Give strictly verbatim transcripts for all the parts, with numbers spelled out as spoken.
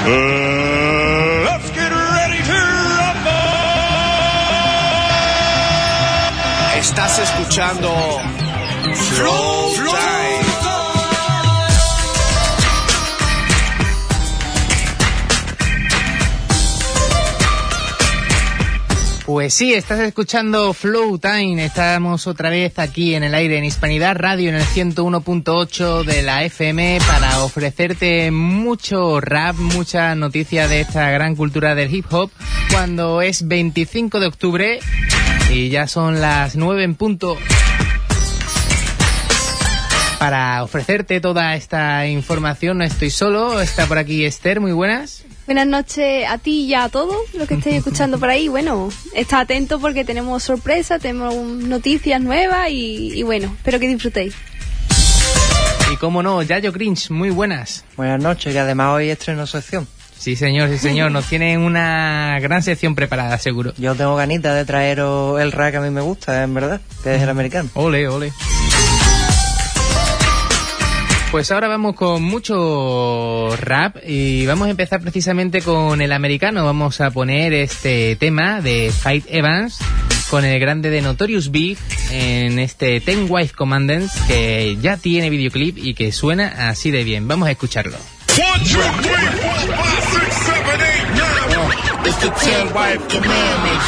Uh, let's get ready to rumble. Estás escuchando Flow Time. Pues sí, estás escuchando Flow Time. Estamos otra vez aquí en el aire en Hispanidad Radio en el ciento uno punto ocho de la F M para ofrecerte mucho rap, mucha noticia de esta gran cultura del hip hop cuando es veinticinco de octubre y ya son las nueve en punto. Para ofrecerte toda esta información no estoy solo, está por aquí Esther, muy buenas. Buenas noches a ti y a todos los que estéis escuchando por ahí. Bueno, está atento porque tenemos sorpresas, tenemos noticias nuevas y, y bueno, espero que disfrutéis. Y cómo no, Yayo Cringe, muy buenas. Buenas noches, y además hoy estreno sección. Sí señor, sí señor, nos tienen una gran sección preparada, seguro. Yo tengo ganitas de traeros el rap que a mí me gusta, en verdad, que es el americano. Ole, ole. Pues ahora vamos con mucho rap y vamos a empezar precisamente con el americano. Vamos a poner este tema de Faith Evans con el grande de Notorious Big en este Ten Wife Commandments que ya tiene videoclip y que suena así de bien. Vamos a escucharlo. It's the ten wife commandments.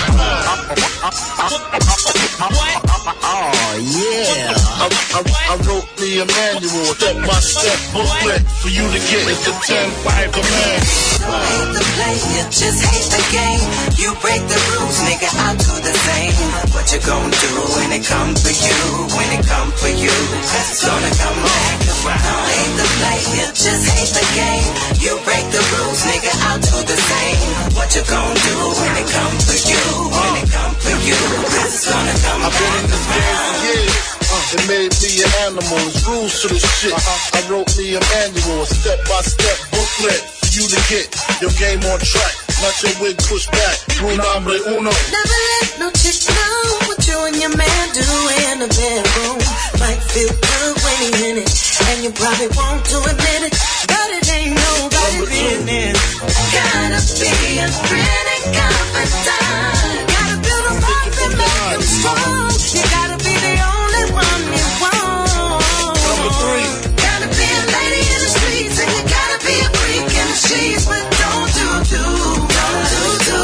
Oh, yeah. I, I, I wrote me a manual, step by step booklet for you to get. It's the ten wife commandments. Don't hate the player, just hate the game. You break the rules, nigga, I'll do the same. What you gonna do when it come for you? When it come for you, cause it's gonna come back around. Don't hate the player, just hate the game. You break the rules, nigga, I'll do the same. What you gonna do when it come for you? When it come for you, cause it's gonna come I've back been in this game around. for years. Uh, it made me an animal. There's rules to this shit. Uh-huh. I wrote me a manual, a step-by-step booklet for you to get your game on track. Not your wig pushed back. Rule number uno. Never let no chick know what you and your man do in the bedroom. Might feel good when he in it, and you probably won't to admit it, but it ain't nobody business. Gotta be a pretty confidant. Gotta build them up and make them strong. You gotta be the only one you want. Number three. Gotta be a lady in the streets, and you gotta be a freak in the sheets, but don't do do, don't do do.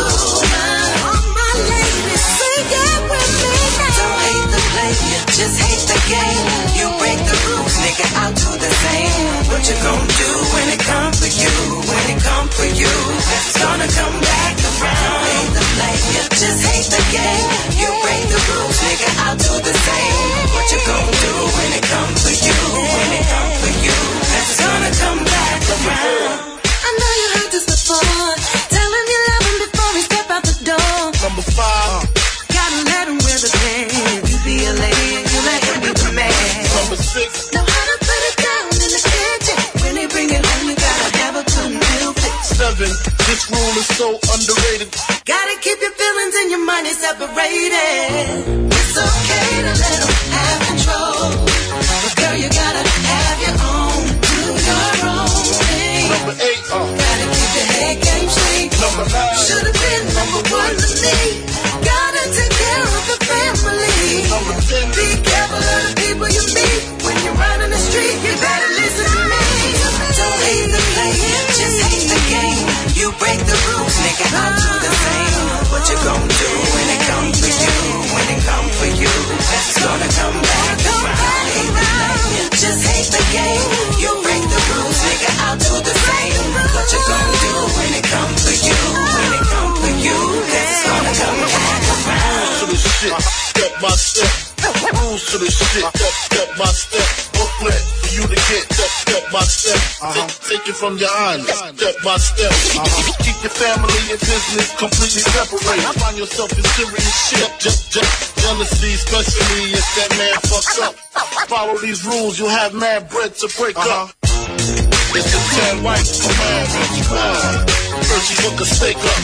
All my ladies, say yeah with me now. Don't hate the player, just hate the game. You break the rules, nigga, I'll do the same. What you gonna do when it come for you? When it come for you, it's gonna come back around. Don't hate the player, just hate the game. You break the rules, nigga, I'll do the same. What you gonna do when it come for you? When it come for you, it's gonna come back around. I know you heard this before. Tell him you love him before he step out the door. Number five. Gotta let him wear the pants. You be a lady and you let him be the man. Number six. Know how to put it down in the kitchen. When they bring it home, you gotta have a good meal fix. Seven. This rule is so underrated. Gotta keep your feelings and your money separated. It's okay to let them have control, but girl, you gotta have your own. Do your own thing. Number eight. Uh. Gotta keep your head game straight. Number nine. Should've been number one to me. Gotta take care of the family. Number ten. Be careful of the people you meet. When you're running the street, you better listen to me. Don't hate the player, just hate the game. You break the rules, nigga, I'll do the same. What you gonna do when it come for you? When it come for you, it's gonna come back around. Hate the player, just hate the game. You break the rules, nigga, I'll do the same. What you gonna do when it come for you? When it come for you, it's gonna come back around. To this shit, step by step. Rules to this shit, step, step by step. Booklet for you to get, step, step by step. Uh-huh. Take, take it from your eyes, step by step. Uh-huh. Keep your family and business completely separate. Find yourself in serious shit, just, just jealousy, especially if that man fucks up. Follow these rules, you'll have mad bread to break uh-huh. up. It's the ten wife commandments. Uh, first you hook a steak up.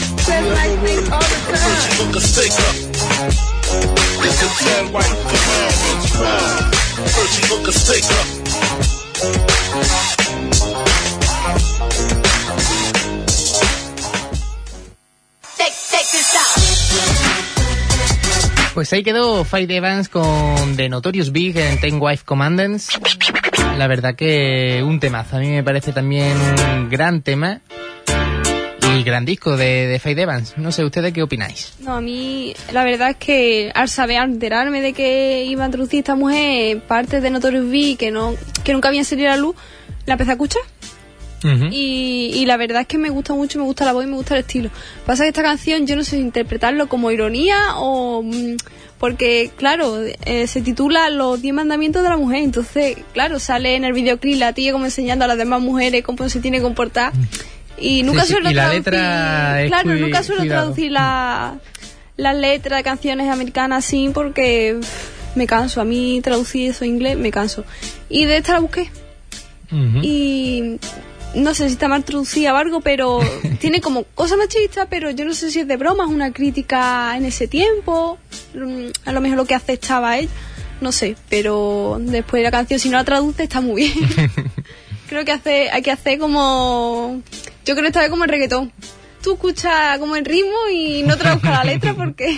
First you hook a steak up. It's the ten white commandments. Uh, first you hook a steak up. Pues ahí quedó Faith Evans con The Notorious Big en Ten Wife Commandants. La verdad que un temazo. A mí me parece también un gran tema y gran disco de, de Faith Evans. No sé, ¿ustedes qué opináis? No, a mí la verdad es que al saber, al enterarme de que iba a introducir esta mujer parte de Notorious Big que, no, que nunca había salido a la luz, la empecé a escuchar. Uh-huh. y, y la verdad es que me gusta mucho, me gusta la voz y me gusta el estilo. Pasa que esta canción yo no sé si interpretarlo como ironía o... Porque, claro, eh, se titula Los diez mandamientos de la mujer. Entonces, claro, sale en el videoclip la tía como enseñando a las demás mujeres cómo se tiene que comportar. Y nunca sí, suelo sí. Y traducir... La letra claro, es nunca suelo cuidado. traducir la, las letras de canciones americanas así porque pff, me canso. A mí traducir eso en inglés me canso. Y de esta la busqué. Uh-huh. Y... no sé si está mal traducida o algo, pero tiene como cosas machistas, pero yo no sé si es de broma, es una crítica en ese tiempo, a lo mejor lo que aceptaba ella, no sé, pero después de la canción, si no la traduce, está muy bien. Creo que hace, hay que hacer como, yo creo que esta vez como el reggaetón, tú escuchas como el ritmo y no traduzcas la letra porque...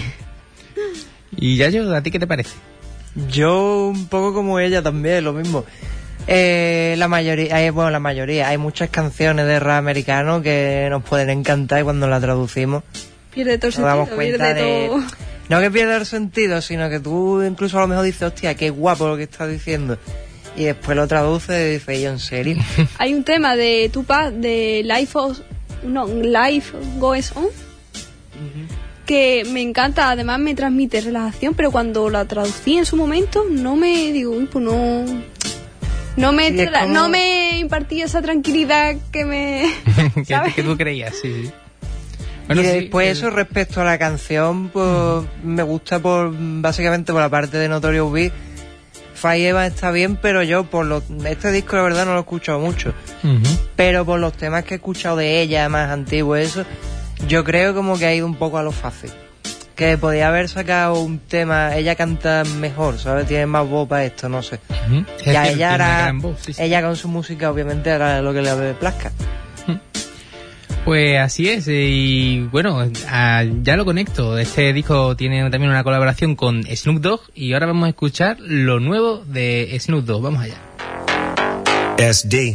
¿Y Yayo, a ti qué te parece? Yo un poco como ella también, lo mismo. Eh, la mayoría, hay, bueno, la mayoría, hay muchas canciones de rap americano que nos pueden encantar y cuando la traducimos pierde todo el sentido, nos damos cuenta pierde de... todo... No que pierda el sentido, sino que tú incluso a lo mejor dices, hostia, qué guapo lo que estás diciendo. Y después lo traduces y dices, ¿yo en serio? Hay un tema de Tupac, de Life of... No, Life Goes On, uh-huh. que me encanta, además me transmite relajación, pero cuando la traducí en su momento no me digo, uy, pues no... No me, sí, tra- como... no me impartía esa tranquilidad que me... que, que tú creías, sí. Bueno, y sí, después el... eso respecto a la canción, pues uh-huh. me gusta por básicamente por la parte de Notorious Big. Faith Evans está bien, pero yo por los, este disco la verdad no lo he escuchado mucho. Uh-huh. Pero por los temas que he escuchado de ella, más antiguos, eso, yo creo como que ha ido un poco a lo fácil. Que podía haber sacado un tema, ella canta mejor, ¿sabes? Tiene más voz para esto, no sé. Uh-huh. Ya ella hará, voz, sí, sí. ella con su música obviamente hará lo que le plazca. Uh-huh. Pues así es, y bueno, a, ya lo conecto. Este disco tiene también una colaboración con Snoop Dogg y ahora vamos a escuchar lo nuevo de Snoop Dogg. Vamos allá. S D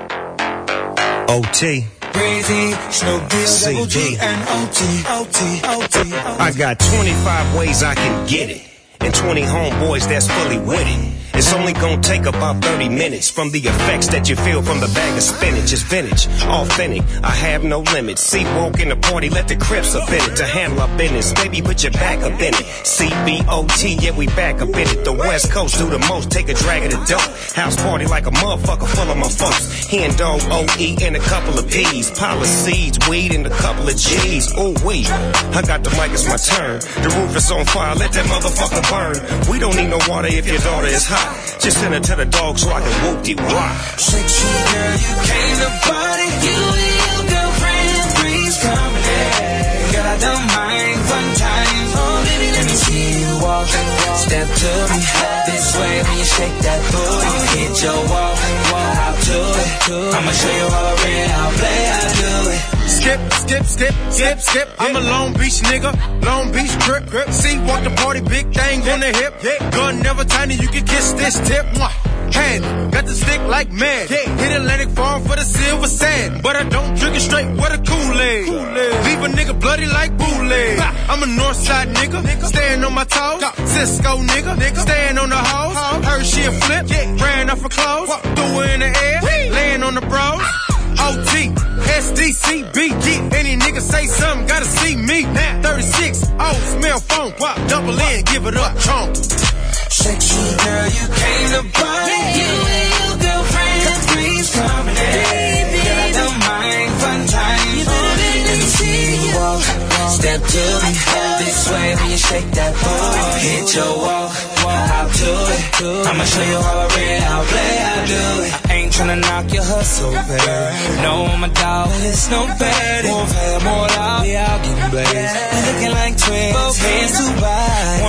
O T Crazy, Snoop C Dogg, D and O T, O T, O T. I got twenty-five ways I can get it, and twenty homeboys that's fully with it. It's only gonna take about thirty minutes from the effects that you feel from the bag of spinach. It's vintage, authentic, I have no limits. See, woke in the party, let the Crips up in it to handle our business. Baby, put your back up in it. C B O T, yeah, we back up in it. The West Coast do the most, take a drag of the dope. House party like a motherfucker full of my folks. Hen dog, O E, and a couple of P's. Pile of seeds, weed, and a couple of G's. Ooh, wee, I got the mic, it's my turn. The roof is on fire, let that motherfucker burn. We don't need no water if your daughter is hot. Just send it to the dog so I can whoop-de-wop. Sexy girl, you came to party. You and your girlfriend, three's company. Girl, I don't mind one time. Oh, baby, let me see you walk. Step to me this way when you shake that booty. Hit your wall, walk out to it. I'ma show you how I real, how I play, how I do it. Skip, skip, skip, skip, skip. I'm a Long Beach nigga, Long Beach grip, grip. See, walk the party, big thing on the hip. Gun never tiny, you can kiss this tip. Hand, got the stick like mad. Hit Atlantic Farm for the silver sand, but I don't drink it straight with a Kool-Aid. Leave a nigga bloody like bootleg. I'm a Northside nigga, staying on my toes. Cisco nigga, staying on the hose. Heard she a flip, ran off her clothes. Threw her in the air, laying on the bros. O T, S D C B, get any nigga say something, gotta see me. thirty-six, oh, smell phone, double in, give it up, chomp. Sexy girl, you came to party. You and your girlfriend, three's company. Girl, I don't mind fun time. Let me see you walk. Step to me this way when you shake that booty. Hit your wall, walk out to it. I'ma show you how I real, how I play, how I do it. I ain't tryna knock your hustle, baby. No, I'm a dog, it's no better. More fair, more loud, yeah, I'll get blazed. Looking like twins, both hands too wide. One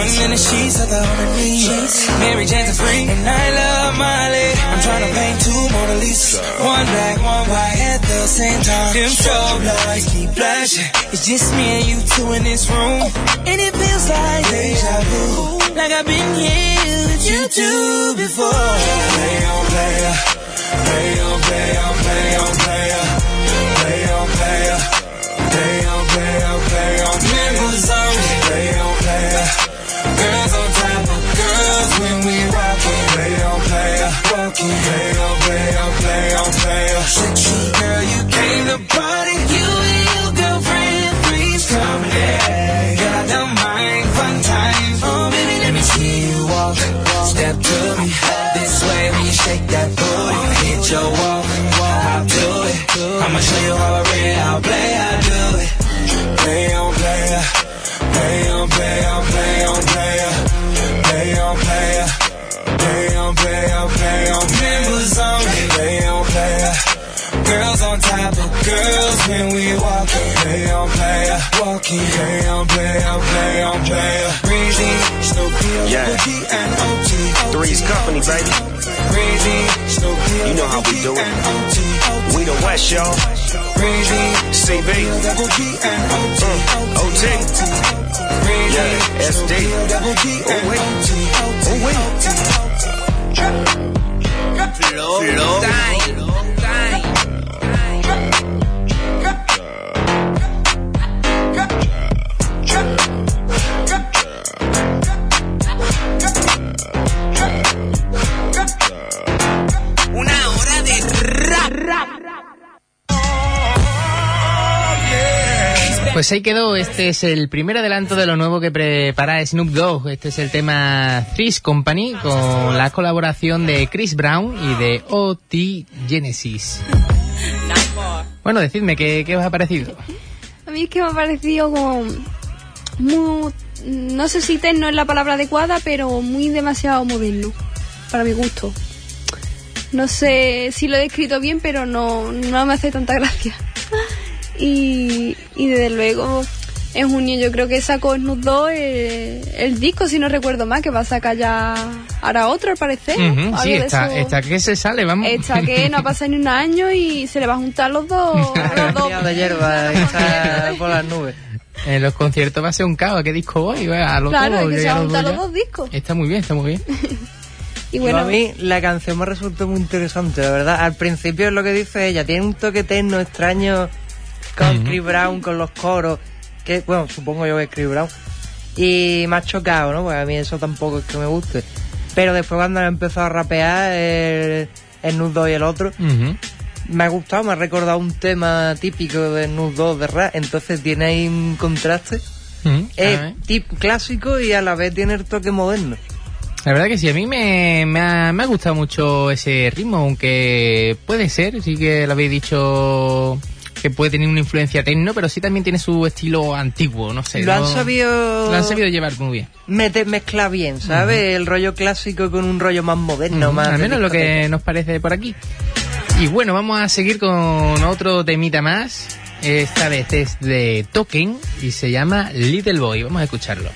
in the sheets like on her knees. Mary Jane's a freak, and I love Miley. I'm trying to paint two Mona Lisas, one black, one white at the same time. Them strobe lights keep flashing. It's just me and you two in this room, and it feels like deja vu, like I've been here with you two before. Play on player, play on player, play on player, play on player, play on player, play on members only. Play on player, girls on top of girls when we rockin'. Play on player, walking. Play on player, play on player. Sexy girl, you came to party. You and your girlfriend, three's coming in. Got the mind, fun times. Oh baby, let me see you walk. Step to me this way when you shake that booty. Hit your walk, I'll do it. I'ma show you how I really, how I play, I do it. Play on player, play on player, play on player, play on player, play on player, play on members only. Play on player, girls on top of girls when we walkin'. Play on player, walking. Play on player, play on player. Breezy, Snoopy, Yeah. O G and O T. Three's Company, baby. Breezy, Snoopy, You know how we do it. and O T. We the West, y'all. Breezy, C B. double G and O T. Uh, O T. Yeah, S D. Double G and Oh, wait. O T. Oh, wait. Flow, flow time. Una hora de rap, rap. Pues ahí quedó, este es el primer adelanto de lo nuevo que prepara Snoop Dogg. Este es el tema Three's Company con la colaboración de Chris Brown y de O T Genesis. Bueno, decidme, ¿qué, qué os ha parecido? A mí es que me ha parecido como muy, no sé si techno es la palabra adecuada, pero muy demasiado moderno, para mi gusto. No sé si lo he descrito bien, pero no, no me hace tanta gracia. Y, y desde luego, en junio yo creo que sacó Snoop Dogg el, el disco, si no recuerdo mal, que va a sacar ya ahora otro al parecer. ¿no? Uh-huh, Algo sí, de está, eso. está que se sale, vamos. Está que no ha pasado ni un año y se le va a juntar los dos. los dos. Día de hierba está por las nubes. En los conciertos va a ser un caos. ¿A qué disco voy? A lo Claro, todo, que yo se ya va a lo juntar doy los ya. dos discos. Está muy bien, está muy bien. Y Yo, bueno, a mí la canción me resultó muy interesante, la verdad. Al principio es lo que dice ella, tiene un toque techno extraño con Ujú. Chris Brown, con los coros, que bueno, supongo yo que es Chris Brown. Y me ha chocado, ¿no? Porque a mí eso tampoco es que me guste. Pero después cuando empezó a rapear el, el Snoop Dogg y el otro, Ujú. me ha gustado, me ha recordado un tema típico de Snoop Dogg de rap, entonces tiene ahí un contraste. Ujú. A Es ver. tip clásico y a la vez tiene el toque moderno. La verdad que sí, a mí me, me, ha, me ha gustado mucho ese ritmo, aunque puede ser, sí que lo habéis dicho que puede tener una influencia techno, pero sí también tiene su estilo antiguo, no sé. Lo han no- sabido... Lo han sabido llevar muy bien. Mete, mezcla bien, ¿sabes? El rollo clásico con un rollo más moderno, Ujú, más... al de menos lo que discoteca. nos parece por aquí. Y bueno, vamos a seguir con otro temita más. Esta vez es de Token y se llama Little Boy. Vamos a escucharlo.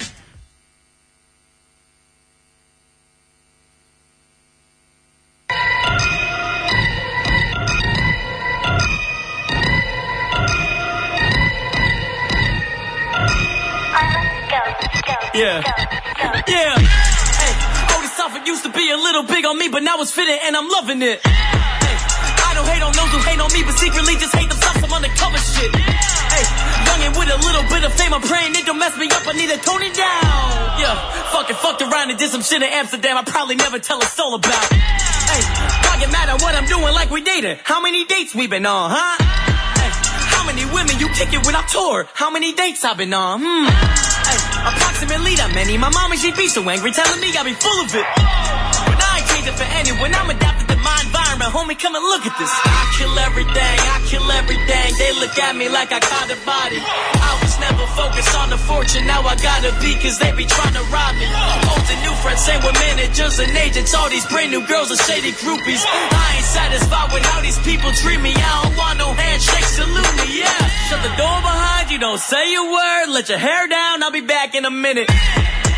Yeah. Yeah. Hey, Otis Alford used to be a little big on me, but now it's fitting and I'm loving it. Hey, I don't hate on those who hate on me, but secretly just hate themselves, some undercover shit. Hey, youngin' with a little bit of fame, I'm praying it don't mess me up, I need to tone it down. Yeah, fucking fucked around and did some shit in Amsterdam I probably never tell a soul about. Hey, why get mad at what I'm doing like we dated? How many dates we been on, huh? Hey, how many women you kick it when I tour? How many dates I've been on, hmm? Hey, approximately that many. My mama, she'd be so angry, telling me I'd be full of it. But I ain't changing for anyone. I'm adapted to my environment. Homie, come and look at this. I kill everything. I kill everything. They look at me like I caught a body. I was never focused on the fortune. Now I gotta be, cause they be trying to rob me. Old and new friends, same with managers and agents. All these brand new girls are shady groupies. I ain't satisfied with how these people treat me. I don't want no handshake, salute me, yeah. Shut the door behind you, don't say a word. Let your hair down, I'll be back in a minute.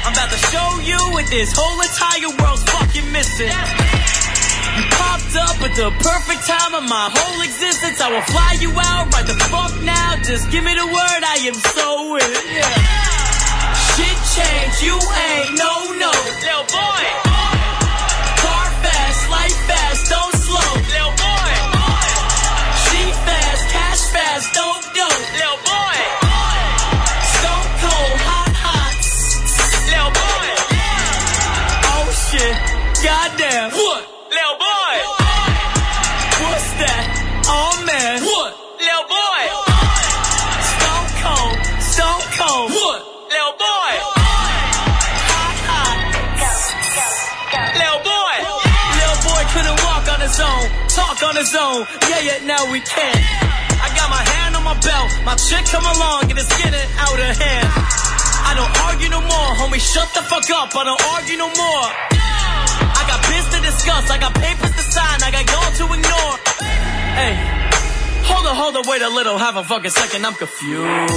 I'm about to show you what this whole entire world's fucking missing. You popped up at the perfect time of my whole existence. I will fly you out right the fuck now. Just give me the word, I am so with it, yeah. Shit change, you ain't no no. Little boy. Car fast, life fast, don't slow. Little boy. She fast, cash fast, don't do. Little boy. Stone cold, hot hot. Little boy. Oh shit, goddamn. What? Little boy. What's that? Oh man. What? Little boy. Stone cold, stone cold. What? Little boy. Hot hot. Little boy. Little boy couldn't walk on his own, talk on his own. Yeah, yeah, now we can. I got my hand on my belt, my chick come along and it's getting out of hand. I don't argue no more, homie, shut the fuck up, I don't argue no more. I got biz to discuss, I got papers to sign, I got y'all to ignore. Hey, hold on, hold on, wait a little, have a fucking second, I'm confused.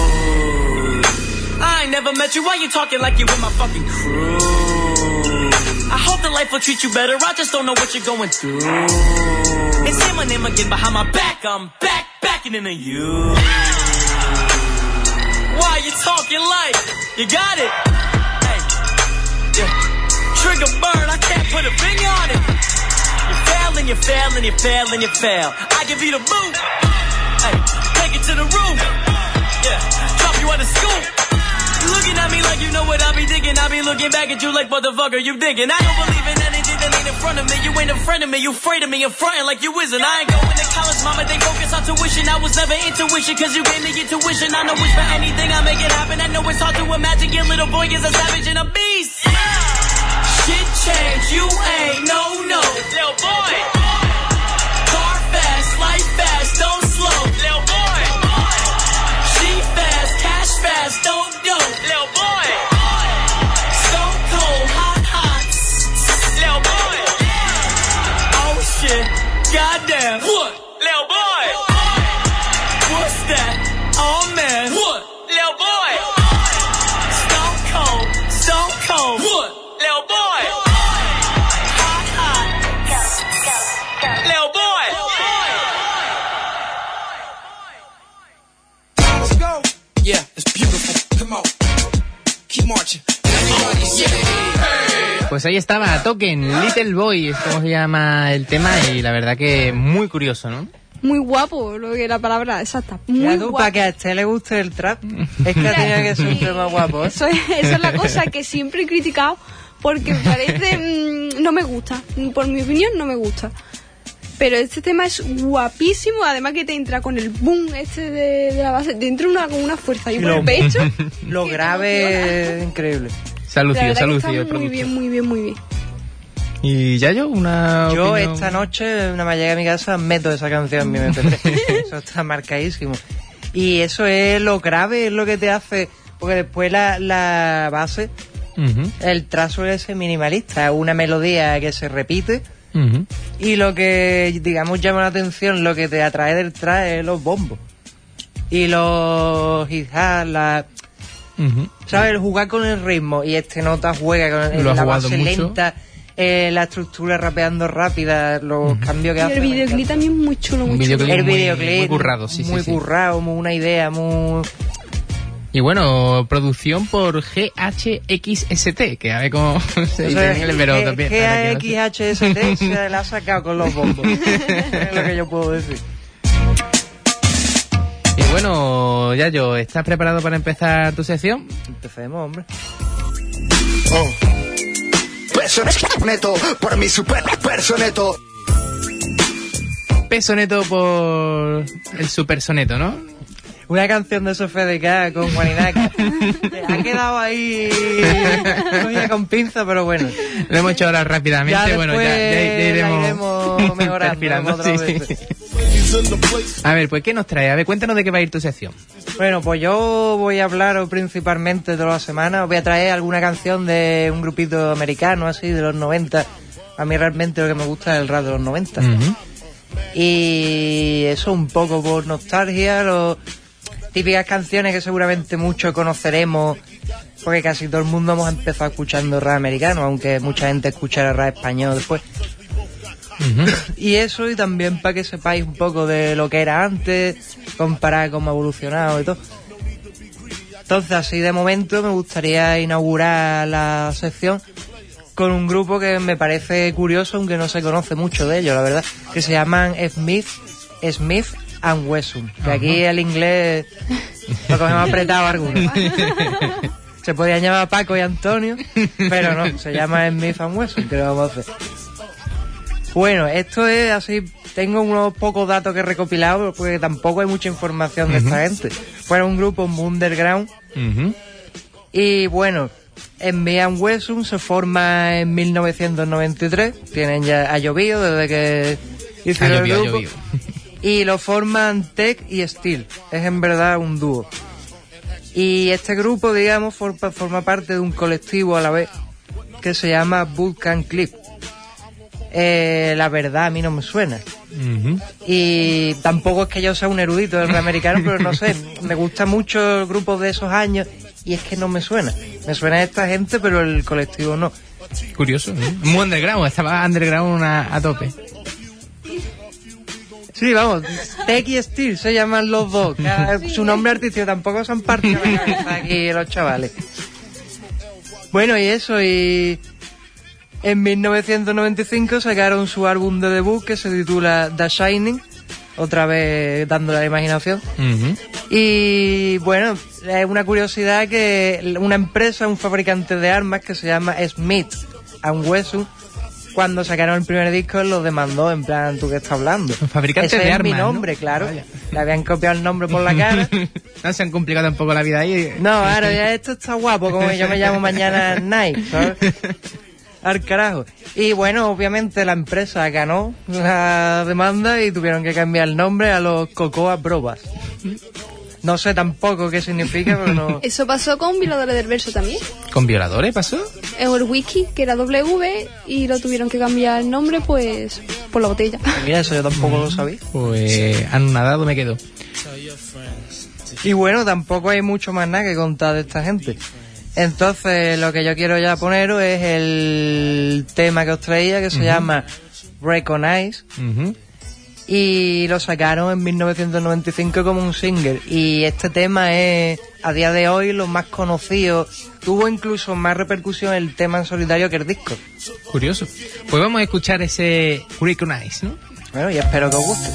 I ain't never met you, why you talking like you with my fucking crew? I hope that life will treat you better, I just don't know what you're going through. And say my name again behind my back, I'm back, backing into you. Why you talking like you got it? Hey, yeah. Trigger burn, I can't put a finger on it. You fail and you fail and you fail and you fail. I give you the boot. Hey, take it to the roof. Yeah, drop you out of school. You looking at me like you know what I be thinking. I be looking back at you like motherfucker, you thinking. I don't believe in anything that ain't in front of me. You ain't a friend of me, you afraid of me, you're fronting like you isn't. I ain't going to college, mama, they focus on tuition. I was never intuition, cause you gave me your tuition. I know wish for anything, I make it happen. I know it's hard to imagine your little boy is a savage and a beast. Shit change, you ain't no no. Little boy. Car fast, life fast, don't slow. Little boy. She fast, cash fast, don't do. Little boy. Stone cold, hot hot. Little boy. Oh shit, goddamn. What? Little boy. What's that? Oh man. What? Little boy. Stone cold, stone cold. What? Little boy. Hot hot. Little boy. Let's go. Yeah, it's beautiful. Come on. Keep marching. Everybody say, hey. Pues ahí estaba, Token, Little Boy, es como se llama el tema, y la verdad que muy curioso, ¿no? Muy guapo, lo que la palabra exacta. Muy Ya tú, guapo. para que a usted le guste el trap, es que tenía que ser un tema guapo, ¿eh? Eso es, eso es la cosa que siempre he criticado, porque me parece, mmm, no me gusta, por mi opinión no me gusta. Pero este tema es guapísimo, además que te entra con el boom este de, de la base, te entra una, con una fuerza y por el pecho. Lo grave es increíble. Salud, La tío, verdad que salud, está tío, el muy producto. bien, muy bien, muy bien. ¿Y Yayo, una Yo opinión? esta noche, nada más llegué a mi casa, meto esa canción en mi eme pe tres. Eso está marcadísimo. Y eso es lo grave, es lo que te hace, porque después la, la base, Uh-huh, el trazo es ese minimalista, una melodía que se repite. uh-huh. Y lo que, digamos, llama la atención, lo que te atrae del trap es los bombos. Y los hi-hats, la... Uh-huh. ¿Sabes? El jugar con el ritmo. Y este nota juega con Lo ha la jugado base mucho. lenta, eh, la estructura rapeando rápida, los cambios que Y hace. el me videoclip encanta. también muy chulo, muy Un chulo. videoclip El muy- videoclip. muy currado, sí, sí, Muy sí. currado, muy una idea, muy... Y bueno, producción por G H X S T, que a ver cómo se O dice sea, en inglés, pero G- también... la verdad que no sé. G H S T se la ha sacado con los bombos. Es lo que yo puedo decir. Y bueno, Yayo, ¿estás preparado para empezar tu sección? Empecemos, hombre. Oh. Peso neto por mi super peso neto. Peso neto por el super soneto, ¿no? Una canción de Sofía de K con Juaninaca. Ha quedado ahí cogida con pinza, pero bueno. Lo hemos hecho ahora rápidamente, Ya bueno, después ya, ya- ya la iremos, iremos mejorando perfilando, otras sí. veces. A ver, pues ¿qué nos trae? A ver, cuéntanos de qué va a ir tu sección. Bueno, pues yo voy a hablar principalmente toda la semana. Os voy a traer alguna canción de un grupito americano, así, de los noventa. A mí realmente lo que me gusta es el rap de los noventa. Ujú. Y eso un poco por nostalgia, los típicas canciones que seguramente muchos conoceremos porque casi todo el mundo hemos empezado escuchando rap americano, aunque mucha gente escuchará rap español después. Uh-huh. Y eso, y también para que sepáis un poco de lo que era antes, comparar cómo ha evolucionado y todo. Entonces, así de momento me gustaría inaugurar la sección con un grupo que me parece curioso, aunque no se conoce mucho de ellos, la verdad, que se llaman Smith, Smith and Wesson, que aquí el inglés lo cogemos apretado algunos. Se podían llamar Paco y Antonio, pero no, se llama Smith and Wesson, que lo vamos a hacer. Bueno, esto es así, tengo unos pocos datos que he recopilado, porque tampoco hay mucha información de uh-huh. esta gente. Fueron un grupo muy underground, uh-huh. y bueno, Smith and Wesson se forma en mil novecientos noventa y tres, tienen ya, ha llovido desde que hicieron ha llovido, el grupo, y lo forman Tech y Steel, es en verdad un dúo. Y este grupo, digamos, forma, forma parte de un colectivo a la vez, que se llama Bootcamp Clip. Eh, la verdad a mí no me suena. Uh-huh. Y tampoco es que yo sea un erudito del rap americano, pero no sé, me gusta mucho el grupo de esos años y es que no me suena. Me suena esta gente, pero el colectivo no. Curioso, ¿eh? Muy underground, estaba underground a, a tope. Sí, vamos, Tech y Steel se llaman los dos. Cada, su nombre artístico tampoco son parte de la cabeza aquí los chavales. Bueno, y eso, y en mil novecientos noventa y cinco sacaron su álbum de debut que se titula The Shining, otra vez dándole a la imaginación. Uh-huh. Y bueno, es una curiosidad que una empresa, un fabricante de armas que se llama Smith and Wesson, cuando sacaron el primer disco los demandó, en plan, ¿tú qué estás hablando? Fabricante Ese de es armas, mi nombre, ¿no? Claro. Vaya. Le habían copiado el nombre por la cara. No se han complicado tampoco la vida ahí. No, ahora ya esto está guapo, como yo me llamo mañana Nike, ¿sabes? Al carajo. Y bueno, obviamente la empresa ganó la demanda y tuvieron que cambiar el nombre a los Cocoa Brovas. No sé tampoco qué significa, pero no... Eso pasó con Violadores del Verso también. ¿Con Violadores pasó? En el wiki, que era W, y lo tuvieron que cambiar el nombre, pues, por la botella. Mira, eso yo tampoco lo sabía. Pues anonadado me quedo. Y bueno, tampoco hay mucho más nada que contar de esta gente. Entonces, lo que yo quiero ya poneros es el tema que os traía, que se uh-huh. llama Recognize. Uh-huh. Y lo sacaron en mil novecientos noventa y cinco como un single. Y este tema es, a día de hoy, lo más conocido. Tuvo incluso más repercusión el tema en solitario que el disco. Curioso. Pues vamos a escuchar ese Recognize, ¿no? Bueno, y espero que os guste.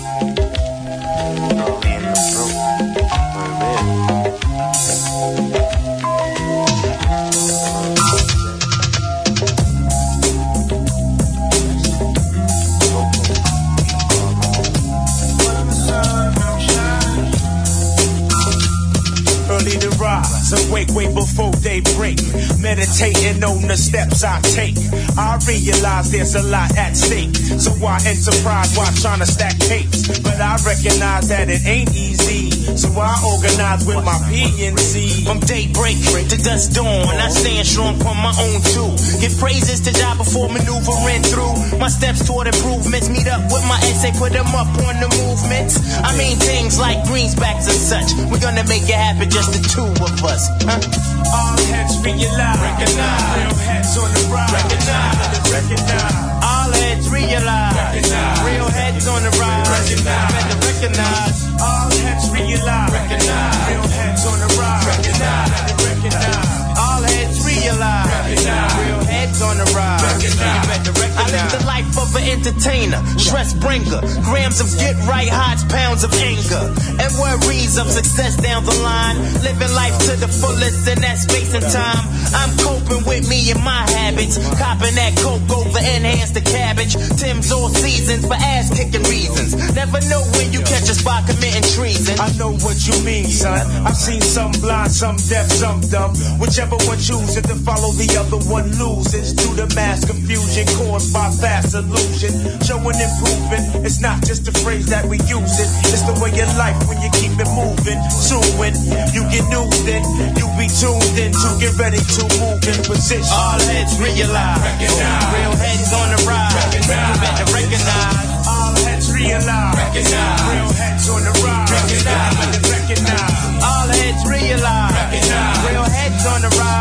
So wake, wait before they break. Meditating on the steps I take. I realize there's a lot at stake. So I enterprise while trying to stack capes. But I recognize that it ain't easy. So I organize with my P N C. From daybreak to dusk dawn, I stand strong on my own too. Give praises to God before maneuvering through. My steps toward improvements. Meet up with my ex, they put them up on the movements. I mean things like greensbacks and such. We're gonna make it happen, just the two of us. Huh? All heads realize, recognize. Real heads on the rise, recognize, recognize. All heads realize, recognize. Real heads on the rise, recognize. Better recognize. All heads realize, recognize. Real heads on the rise, recognize, recognize. All heads realize, recognize. Real heads on the rise, recognize. Better recognize. I live the life of an entertainer, stress bringer, grams of get right hots, pounds of anger, and worries of success down the line. Living life to the fullest in that space and time. I'm coping with me and my habits, copping that coke over enhance the cabbage. Tim's all seasons for ass kicking reasons. Never know when you catch a spot committing treason. I know what you mean, son. I've seen some blind, some deaf, some dumb. Whichever one chooses to follow the other one loses. Due to mass confusion caused by fast illusion. Showing improving, it's not just a phrase that we use it. It's the way of life when you keep it moving. Soon when you get new, then you be tuned in to get ready to move in position. All heads realize, recognize. Real heads on the rise, recognize. You better recognize. All heads realize, recognize. Real heads on the rise, recognize. You better recognize. All heads realize, recognize. Real heads on the rise.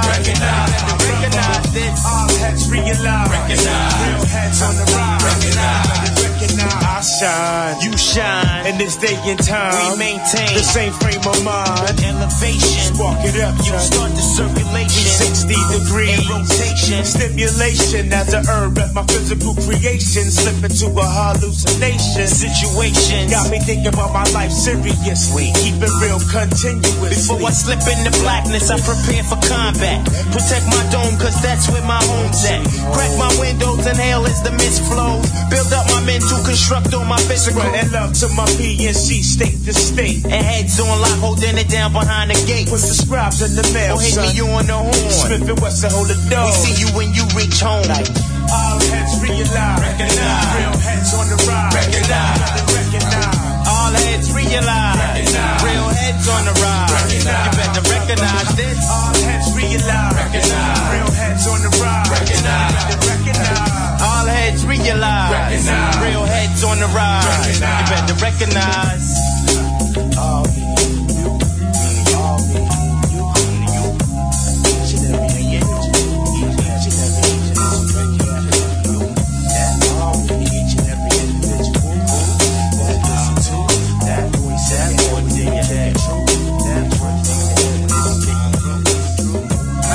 Real heads on the rise. Recognize. I shine, You shine. in this day and time. We maintain the same frame of mind. elevation. Spark it up, You son. start the circulation. sixty degrees. In rotation. Stimulation as a herb at my physical creation. Slip into a hallucination. Situations. Got me thinking about my life seriously. Keep it real continuously. Before I slip into blackness, I prepare for combat. Protect my dome, cause that's where my home's at. Crack my windows, inhale as the mist flows. Build up my mental, construct on my physical. Spreading love to my P N C state to state. And heads on lock, holding it down behind the gate. Put the scribes in the mail, Or hit son. me on the horn. Smith and Wesson hold the door. We see you when you reach home. All heads realize. Recognize. Real heads on the rise. Recognize. Recognize. All heads realize. Real heads on the rise. You better recognize this. All heads realize. Recognize. Real heads on the rise. Recognize. Recognize. All heads realize. Recognize. Real heads on the rise. Recognize. You better recognize. All me, you, me, all me, you, me, you. Each and every individual, each and every individual, that all me, each and every individual that listen to that voice, that voice in your head, that voice in your head, is taking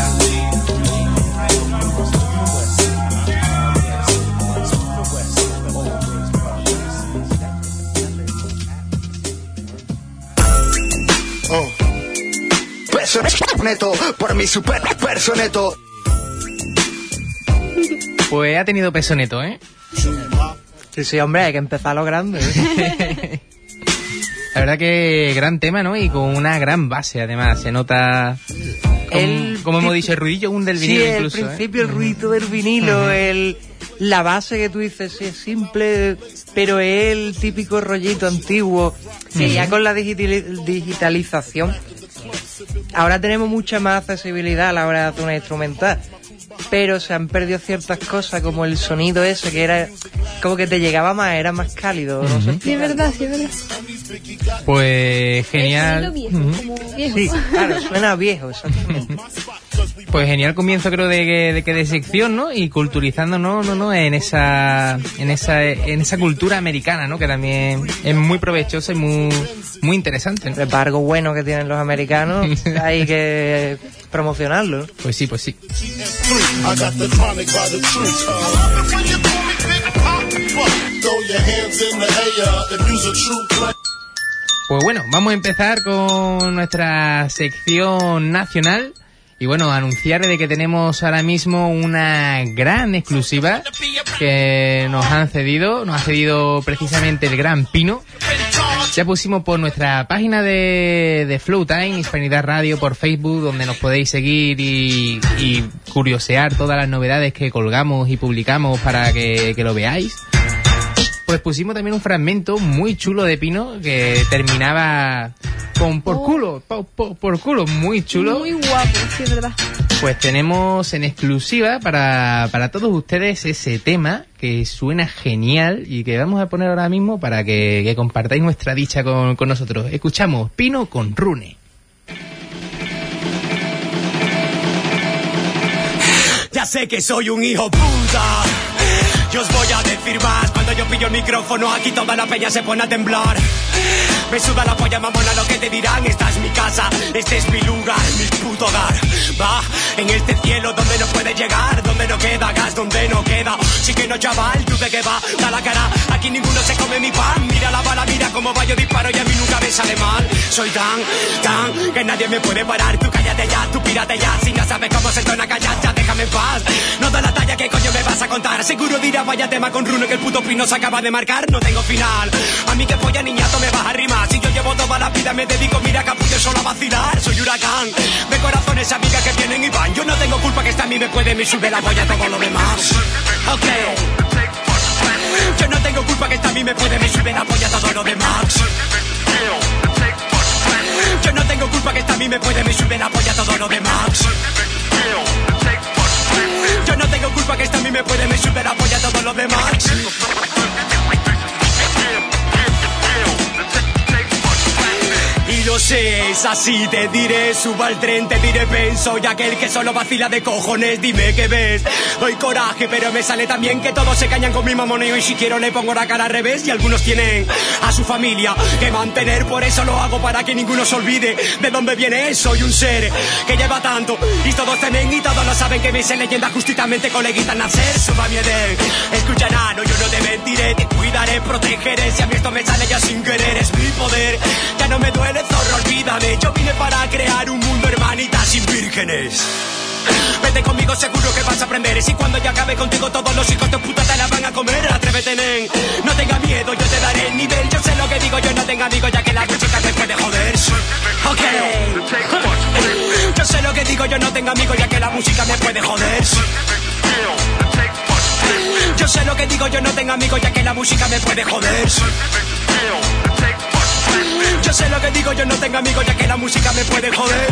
Oh. Peso neto por mi super peso neto. Pues ha tenido peso neto, ¿eh? Sí, sí, hombre, hay que empezar a lo grande. ¿eh? La verdad que gran tema, ¿no? Y con una gran base, además. Se nota, como, El como hemos tip- dicho, el ruidillo un del Sí, vinilo el incluso, ¿eh? principio, el ruido del vinilo, el, la base que tú dices, sí, es simple, pero es el típico rollito antiguo. Que ya con la digitali- digitalización, ahora tenemos mucha más accesibilidad a la hora de hacer una instrumental. Pero se han perdido ciertas cosas, como el sonido ese, que era como que te llegaba más, era más cálido. No sé. Sí, es verdad, sí, es verdad. Pues genial. El sonido viejo, como viejo. Sí, claro, suena viejo, exactamente. Pues genial comienzo, creo, de que de, que de sección, ¿no? Y culturizando, no, no, no, en esa, en esa, en esa cultura americana, ¿no? Que también es muy provechosa y muy, muy interesante, ¿no? El embargo bueno que tienen los americanos, hay que promocionarlo. Pues sí, pues sí. I got the chronic by the tree. Uh, when you call me Big Papa, throw your hands in the air if you's a true player. Pues bueno, vamos a empezar con nuestra sección nacional. Y bueno, anunciar de que tenemos ahora mismo una gran exclusiva que nos han cedido, nos ha cedido precisamente el Gran Pino. Ya pusimos por nuestra página de, de Flowtime, Hispanidad Radio, por Facebook, donde nos podéis seguir y, y curiosear todas las novedades que colgamos y publicamos para que, que lo veáis. Pues pusimos también un fragmento muy chulo de Pino que terminaba con por culo, por, por, por culo, muy chulo. Muy guapo, sí, es verdad. Pues tenemos en exclusiva para, para todos ustedes ese tema que suena genial y que vamos a poner ahora mismo para que, que compartáis nuestra dicha con, con nosotros. Escuchamos Pino con Rune. Ya sé que soy un hijo puta. Yo os voy a decir más. Cuando yo pillo el micrófono, aquí toda la peña se pone a temblar. Me suda la polla, mamona, lo que te dirán. Esta es mi casa, este es mi lugar, mi puto hogar. Va, en este cielo donde no puedes llegar, donde no queda gas, donde no queda. Sí que no, chaval, tú de qué va, da la cara. Aquí ninguno se come mi pan. Mira la bala, mira cómo va, yo disparo y a mí nunca me sale mal. Soy tan, tan, que nadie me puede parar. Tú cállate ya, tú pírate ya. Si no sabes cómo se suena callar, ya déjame en paz. No da la talla, ¿qué coño me vas a contar? Seguro dirás, vaya tema con Rune que el puto Pino se acaba de marcar. No tengo final. A mí que polla niñato me vas a rimar. Si yo llevo toda la vida me dedico, mira capullo solo a vacilar. Soy huracán de corazones, amigas que vienen y van. Yo no tengo culpa que esta a mí me puede, me sube la polla todo lo demás. Ok. Yo no tengo culpa que esta a mí me puede, me sube la polla todo lo demás. Yo no tengo culpa que esta a mí me puede, me sube la polla todo lo demás. Yo no tengo culpa que esta a mí me puede, me sube la polla todo lo demás. Y lo lo sé, es así, te diré, suba al tren, te diré, ven, soy aquel que solo vacila de cojones, dime qué ves, doy coraje, pero me sale también que todos se cañan con mi mamoneo y si quiero le pongo la cara al revés y algunos tienen a su familia que mantener, por eso lo hago para que ninguno se olvide de dónde viene, soy un ser que lleva tanto y todos temen y todos lo saben que me hice leyenda justamente coleguitas nacer, suba mi edén, escucharán, no, yo no te mentiré, te cuidaré, protegeré, si a mí esto me sale ya sin querer, es mi poder, ya no me duele zorro, olvídame, yo vine para crear un mundo hermanita sin vírgenes. Vete conmigo, seguro que vas a aprender. Y si cuando ya acabe contigo todos los hijos de puta te la van a comer, atrévete, nen. No tenga miedo, yo te daré el nivel. Yo sé lo que digo, yo no tengo amigos, ya que la música te puede joder. Ok. Yo sé lo que digo, yo no tengo amigos, ya que la música me puede joder. Yo sé lo que digo, yo no tengo amigos, ya que la música me puede joder. Yo sé lo que digo, yo no tengo amigos, ya que la música me puede joder.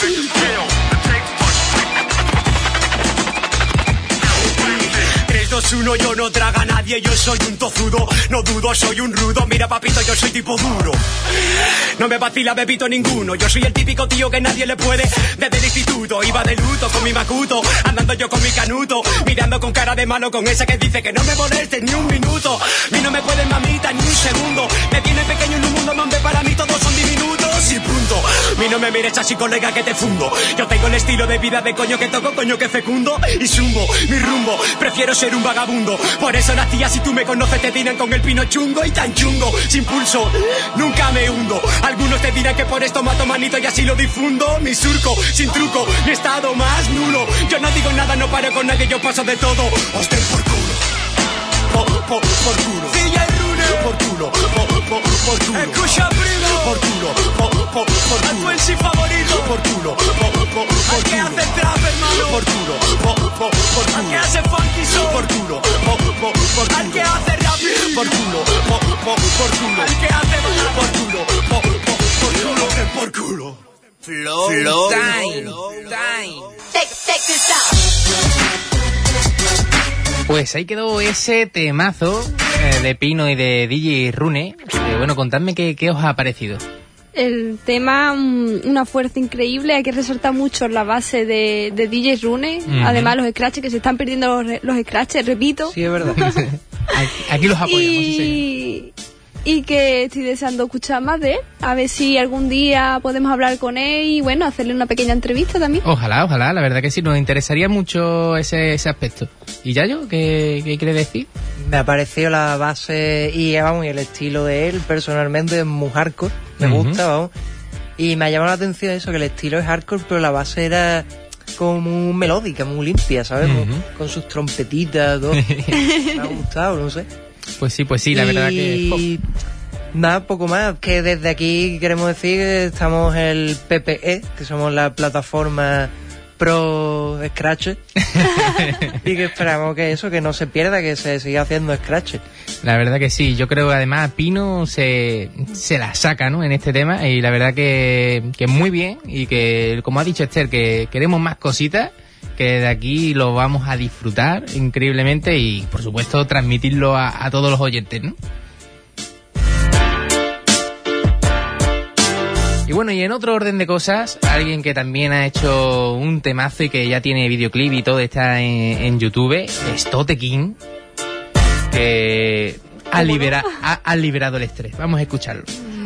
tres, dos, uno, yo no traga a nadie, yo soy un tozudo, no dudo, soy un rudo, mira papito, yo soy tipo duro, no me vacila bebito ninguno, yo soy el típico tío que nadie le puede, desde el instituto, iba de luto con mi macuto, andando yo con mi canuto, mirando con cara de malo con esa que dice que no me molestes ni un minuto, ni no me pueden mamita ni un segundo, me tiene pequeño en un mundo donde para mí todos son diminutos y punto, mi no me mires así colega que te fundo, yo tengo el estilo de vida de coño que toco, coño que fecundo, y zumbo, mi rumbo, prefiero ser un vagabundo, por eso las tías si tú me conoces te dirán con el pino chungo y tan chungo, sin pulso, nunca me hundo, algunos te dirán que por esto mato manito y así lo difundo, mi surco, sin truco, mi estado más nulo, yo no digo nada, no paro con nadie, yo paso de todo, os den por culo, po, po, por culo, Villa y Rune, por culo, po, po, por culo, escucha primo, por culo, po, po, por culo, a tu sí favorito, por culo, po, po, por culo, que hace trap hermano, por culo, po, po, por culo, que hace funky soul, por culo, po, po, por culo, al que hace rap, por culo, po, po, por culo, al que hace rap, por culo, po, po, por culo, por culo. Flow, Flow time. time. Take, take this out. Pues ahí quedó ese temazo eh, de Pino y de D J Rune. Eh, bueno, contadme qué, qué os ha parecido. El tema, um, una fuerza increíble, hay que resaltar mucho la base de, de D J Rune, Uh-huh. además los scratches, que se están perdiendo los, los scratches, repito. Sí, es verdad. Aquí, aquí los apoyamos, sí, señor. y, y que estoy deseando escuchar más de él, a ver si algún día podemos hablar con él y bueno, hacerle una pequeña entrevista también. Ojalá, ojalá, la verdad que sí, nos interesaría mucho ese, ese aspecto. ¿Y Yayo, qué, qué quiere decir? Me ha parecido la base y vamos, y el estilo de él personalmente es muy hardcore, me Ujú. gusta, vamos. Y me ha llamado la atención eso, que el estilo es hardcore, pero la base era como muy melódica, muy limpia, ¿sabes? Muy- Ujú. con sus trompetitas, todo. Me ha gustado, no sé. Pues sí, pues sí, la verdad que... Y nada, poco más, que desde aquí queremos decir que estamos el P P E, que somos la plataforma pro Scratch, y que esperamos que eso, que no se pierda, que se siga haciendo Scratch. La verdad que sí, yo creo que además Pino se, se la saca, ¿no?, en este tema, y la verdad que, que muy bien, y que, como ha dicho Esther, que queremos más cositas, que de aquí lo vamos a disfrutar increíblemente y, por supuesto, transmitirlo a, a todos los oyentes, ¿no? Y bueno, y en otro orden de cosas, alguien que también ha hecho un temazo y que ya tiene videoclip y todo, está en, en YouTube, es Tote King, que ha, libera, ha, ha liberado el estrés. Vamos a escucharlo.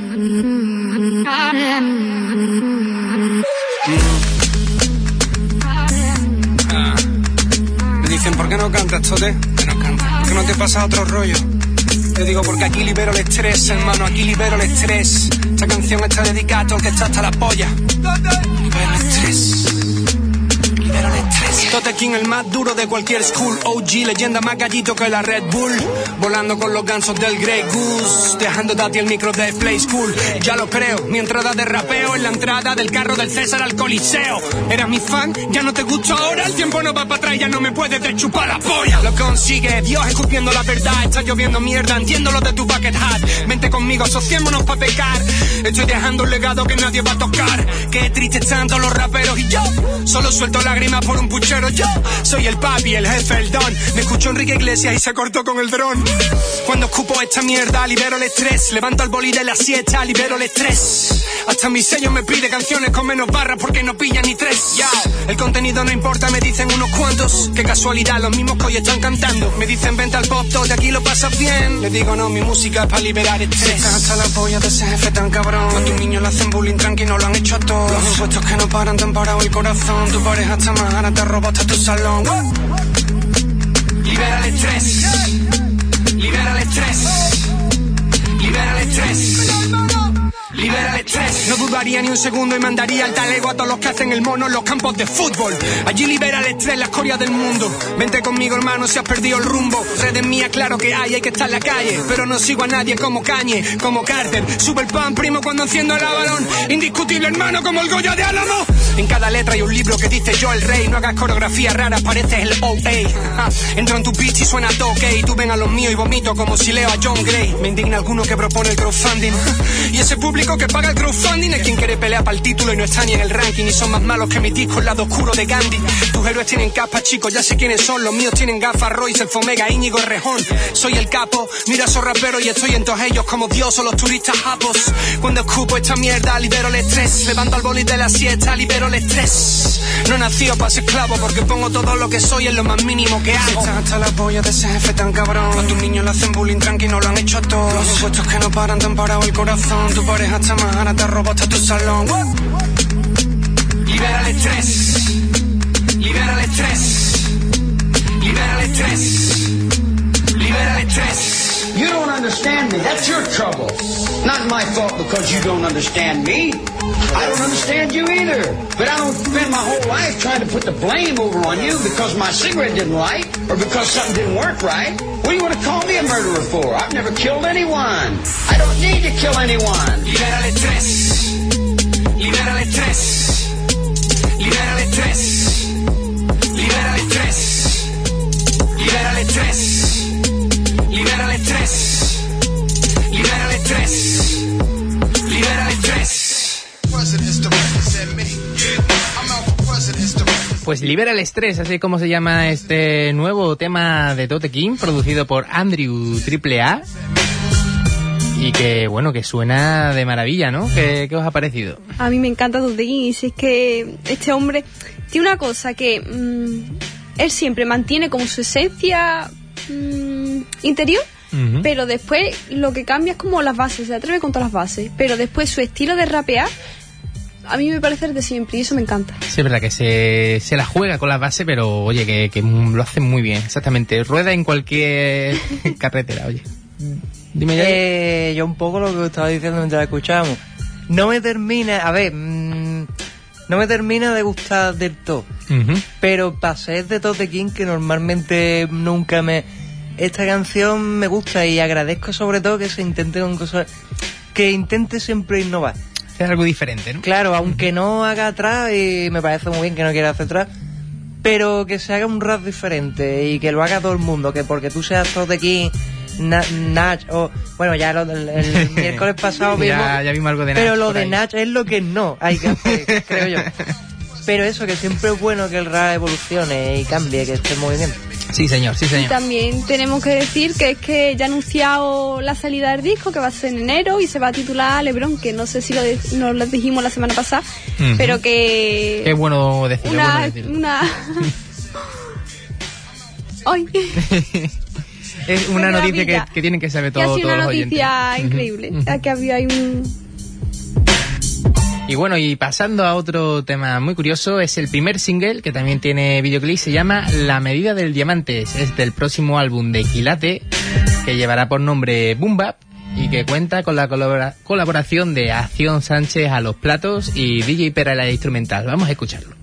Me dicen, ¿por qué no cantas, Tote? Que no cantas. ¿Por qué no te pasa otro rollo? Te digo porque aquí libero el estrés, hermano, aquí libero el estrés. Esta canción está dedicada a todo el que está hasta la polla. Libero el estrés. Libero el estrés. Tote King, el más duro de cualquier school. O G, leyenda más gallito que la Red Bull. Volando con los gansos del Grey Goose. Dejando dati el micro de Play School. Ya lo creo, mi entrada de rapeo en la entrada del carro del César al Coliseo. Eras mi fan, ya no te gusto ahora. El tiempo no va para atrás, ya no me puedes de chupar la polla. Lo consigue Dios escupiendo la verdad. Está lloviendo mierda, entiendo lo de tu bucket hat. Vente conmigo, asociémonos pa' pecar. Estoy dejando un legado que nadie va a tocar. Qué triste están todos los raperos y yo solo suelto lágrimas por un puchero. Yo Yo soy el papi, el jefe, el don. Me escuchó Enrique Iglesias y se cortó con el dron. Cuando escupo esta mierda, libero el estrés. Levanto al boli de la siesta, libero el estrés. Hasta mi sello me pide canciones con menos barras porque no pilla ni tres. Ya, el contenido no importa, me dicen unos cuantos. Qué casualidad, los mismos que hoy están cantando. Me dicen vente al pop, todo de aquí lo pasas bien. Les digo no, mi música es para liberar estrés. Estás hasta la polla de ese jefe tan cabrón. A tus niños le hacen bullying tranqui, no lo han hecho a todos. Los impuestos que no paran te han parado el corazón. Tu pareja está más cara, te roba hasta tu salón. Libera el estrés. Libera el estrés. Libera el estrés. Libera el estrés. No dudaría ni un segundo y mandaría el talego a todos los que hacen el mono en los campos de fútbol. Allí libera el estrés, la escoria del mundo. Vente conmigo, hermano, si has perdido el rumbo. Redes mías, claro que hay, hay que estar en la calle. Pero no sigo a nadie como Kanye, como Carter. Sube el pan, primo, cuando enciendo el avalón. Indiscutible, hermano, como el Goya de Álamo. En cada letra hay un libro que dice yo el rey. No hagas coreografías raras, pareces el O A. Entro en tu beat y suena todo ok. Tú ven a los míos y vomito como si leo a John Gray. Me indigna alguno que propone el crowdfunding. Y ese público que paga el crowdfunding es quien quiere pelear para el título y no está ni en el ranking. Y son más malos que mis discos, el lado oscuro de Gandhi. Tus héroes tienen capas, chicos, ya sé quiénes son. Los míos tienen gafas, Royce, el Fomega, Íñigo, Rejón. Soy el capo, mira esos raperos y estoy en todos ellos como Dios o los turistas japos. Cuando escupo esta mierda, libero el estrés. Levanto al boli de la siesta, libero el estrés. No he nacido para ser esclavo porque pongo todo lo que soy en lo más mínimo que hago. Estás hasta la polla de ese jefe tan cabrón. A tus niños le hacen bullying tranqui, no lo han hecho a todos. Los impuestos que no paran te han parado el corazón. Tu pareja está más cara, te roba hasta tu salón. Libera el estrés. Libera el estrés. Libera el estrés. Libera el estrés. You don't understand me. That's your trouble. Not my fault because you don't understand me. I don't understand you either. But I don't spend my whole life trying to put the blame over on you because my cigarette didn't light or because something didn't work right. What do you want to call me a murderer for? I've never killed anyone. I don't need to kill anyone. Libera el estrés. Libera el estrés. Libera el estrés. Libera el estrés. Libera el estrés. Libera el estrés. Libera el estrés. Libera el estrés. Pues libera el estrés, así como se llama este nuevo tema de Tote King, producido por Andrew Triple A. Y que, bueno, que suena de maravilla, ¿no? ¿Qué, qué os ha parecido? A mí me encanta Tote King, y si es que este hombre tiene una cosa que mmm, él siempre mantiene como su esencia mmm, interior, uh-huh. Pero después lo que cambia es como las bases, se atreve con todas las bases, pero después su estilo de rapear a mí me parece el de siempre y eso me encanta. Sí, es verdad que se, se la juega con la base, pero oye, que, que lo hace muy bien, exactamente. Rueda en cualquier carretera, oye. Dime ya. Eh, yo un poco lo que estaba diciendo mientras la escuchábamos. No me termina, a ver, mmm, no me termina de gustar del todo. Uh-huh. Pero pasé de Tote King que normalmente nunca me... Esta canción me gusta y agradezco sobre todo que se intente con cosas... Que intente siempre innovar. Es algo diferente, ¿no? Claro, aunque no haga atrás, y me parece muy bien que no quiera hacer atrás, pero que se haga un rap diferente y que lo haga todo el mundo, que porque tú seas Tote King, Na- Nach, o bueno, ya lo, el, el miércoles pasado vimos, ya, ya vimos algo de Nach. Pero lo de ahí. Nach es lo que no hay que hacer, creo yo. Pero eso, que siempre es bueno que el rap evolucione y cambie, que esté en movimiento. Sí, señor, sí, señor. Y también tenemos que decir que es que ya ha anunciado la salida del disco, que va a ser en enero y se va a titular LeBron, que no sé si lo de, nos lo dijimos la semana pasada, uh-huh. Pero que... Qué bueno decirlo. Una... Bueno decirlo. una... ¡Ay! Es una noticia que, que tienen que saber todos los oyentes. Es una noticia increíble. Uh-huh. Uh-huh. Que había un... Y bueno, y pasando a otro tema muy curioso, es el primer single, que también tiene videoclip, se llama La medida del diamante. Es del próximo álbum de Quilate, que llevará por nombre Boom Bap, y que cuenta con la colabora- colaboración de Acción Sánchez a los platos y D J Pera a la instrumental. Vamos a escucharlo.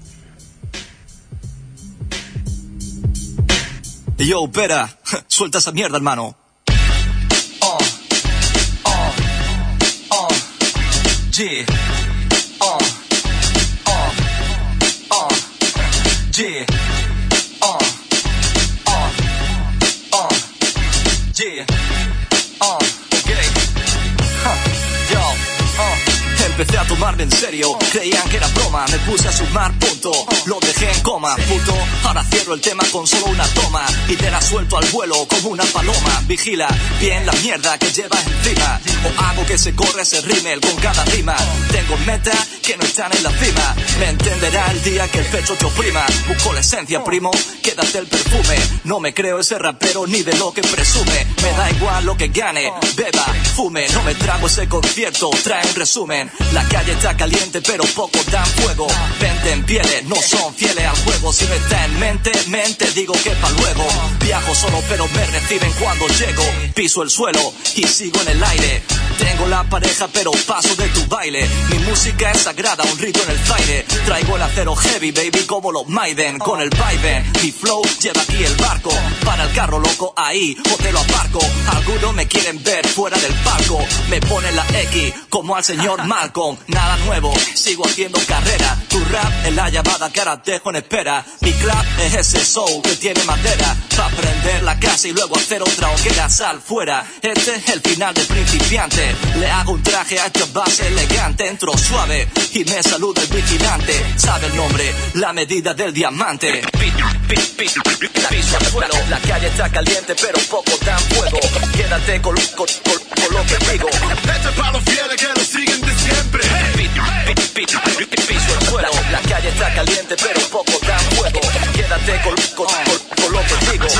Yo, Pera, suelta esa mierda, hermano. Oh, oh, oh, yeah. Oh, oh, oh, yeah, oh, oh, oh, yeah, oh, okay, huh, yo, oh. Empecé a tomar grave en serio, creían que era broma, me puse a sumar, punto, lo dejé en coma, puto, ahora cierro el tema con solo una toma y te la suelto al vuelo como una paloma. Vigila bien la mierda que llevas encima, o hago que se corre ese rímel con cada rima. Tengo metas que no están en la cima, me entenderá el día que el pecho te oprima. Busco la esencia, primo, quédate el perfume. No me creo ese rapero ni de lo que presume. Me da igual lo que gane, beba, fume. No me trago ese concierto, trae un resumen. La calle está caliente pero poco dan fuego. Venden pieles, no son fieles al juego. Si no está en mente, mente, digo que pa' luego. Viajo solo pero me reciben cuando llego. Piso el suelo y sigo en el aire. Tengo la pareja pero paso de tu baile. Mi música es sagrada, un rito en el zaire. Traigo el acero heavy, baby, como los Maiden. Con el vibe, mi flow lleva aquí el barco. Para el carro loco ahí, o te lo aparco. Algunos me quieren ver fuera del palco. Me ponen la X, como al señor Malcolm. Nada nuevo, sigo haciendo carrera. Tu rap es la llamada que ahora dejo en espera. Mi club es ese soul que tiene madera. Pa' prender la casa y luego hacer otra hoguera. Sal fuera, este es el final del principiante. Le hago un traje a esta base elegante. Entro suave y me saluda el vigilante. Sabe el nombre, la medida del diamante. Piso al suelo, la calle está caliente pero poco dan fuego. Quédate con, con, con, con lo que digo. Este es para los fieles que lo siguen de siempre. Piso al suelo, la calle está caliente pero poco dan fuego. Quédate con, con, con, con lo que digo.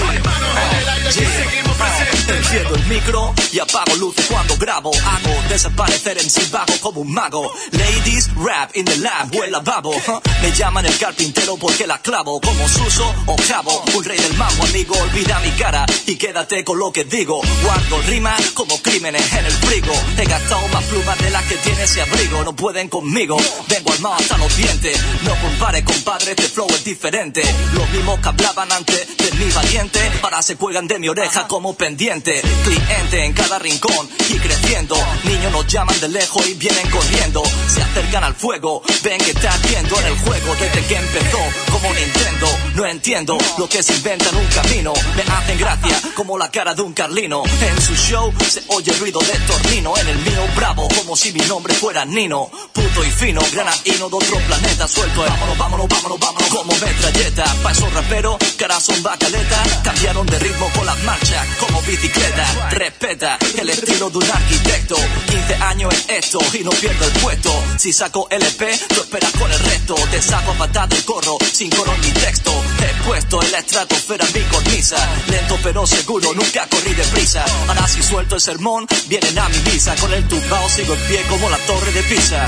Enciendo el micro y apago luces cuando grabo. Hago desaparecer en sí bajo como un mago. Ladies, rap in the lab o el lavabo. Me llaman el carpintero porque la clavo. Como Suso o Cabo, un rey del mambo, amigo. Olvida mi cara y quédate con lo que digo. Guardo rimas como crímenes en el frigo. He gastado más plumas de las que tiene ese abrigo. No pueden conmigo, vengo armado hasta los dientes. No compare, compadre, este flow es diferente. Los mismos que hablaban antes de mi valiente, ahora se cuelgan de mi oreja como pendiente. Cliente en cada rincón y creciendo. Niños nos llaman de lejos y vienen corriendo. Se acercan al fuego, ven que está ardiendo en el juego desde que empezó como Nintendo. No entiendo lo que se inventan un camino. Me hacen gracia como la cara de un carlino. En su show se oye ruido de tornino. En el mío bravo como si mi nombre fuera Nino. Puto y fino, granadino de otro planeta. Suelto el vámonos, vámonos, vámonos, vámonos como metralleta. Pa' esos raperos que ahora son bacaleta. Cambiaron de ritmo con las marchas como bicicleta. Respeta el estilo de un arquitecto. quince años en esto y no pierdo el puesto. Si saco L P, lo esperas con el resto. Te saco a patada y corro sin coro ni texto. He puesto en la estratosfera mi cornisa. Lento pero seguro, nunca corrí deprisa. Ahora si suelto el sermón, vienen a mi misa. Con el tumbao sigo en pie como la torre de Pisa.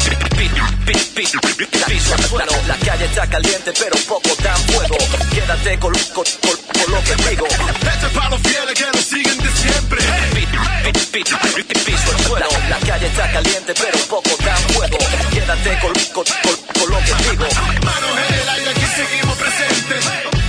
Piso al suelo, la calle está caliente pero poco dan fuego. Quédate con, con, con, con lo que digo. Este es para los fieles que lo siguen de siempre. Piso al suelo, la calle está caliente pero poco dan fuego. Quédate con, con, con, con lo que digo. Manos en el aire, aquí seguimos presentes.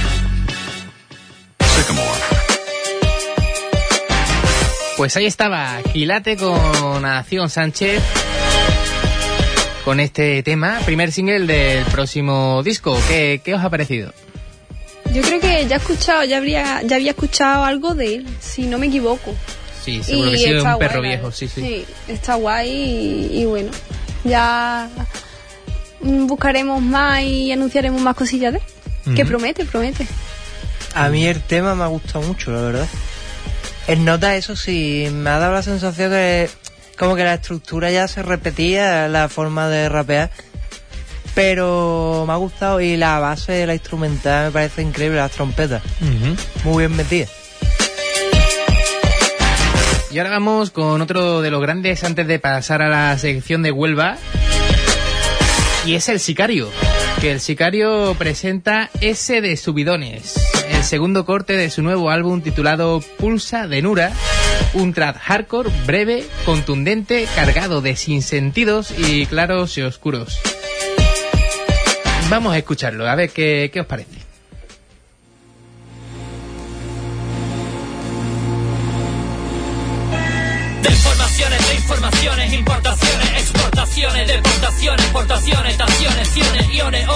Pues ahí estaba Quilate con Acción Sánchez, con este tema, primer single del próximo disco. ¿Qué, qué os ha parecido? Yo creo que ya he escuchado, ya habría, ya había escuchado algo de él, si no me equivoco. Sí, seguro que sí, es un perro viejo, sí, sí. Sí, está guay y, y bueno, ya buscaremos más y anunciaremos más cosillas de él. Uh-huh. Que promete, promete. A mí el tema me ha gustado mucho, la verdad. En nota, eso sí, me ha dado la sensación que como que la estructura ya se repetía, la forma de rapear, pero me ha gustado y la base de la instrumental me parece increíble, las trompetas, uh-huh. Muy bien metidas. Y ahora vamos con otro de los grandes antes de pasar a la sección de Huelva, y es El Sicario, que El Sicario presenta S de Subidones, el segundo corte de su nuevo álbum titulado Pulsa de Nura, un trap hardcore breve, contundente, cargado de sinsentidos y claros y oscuros. Vamos a escucharlo, a ver qué, qué os parece. De informaciones, de informaciones, importaciones, exportaciones, deportaciones, portaciones, estaciones, iones, iones, ones,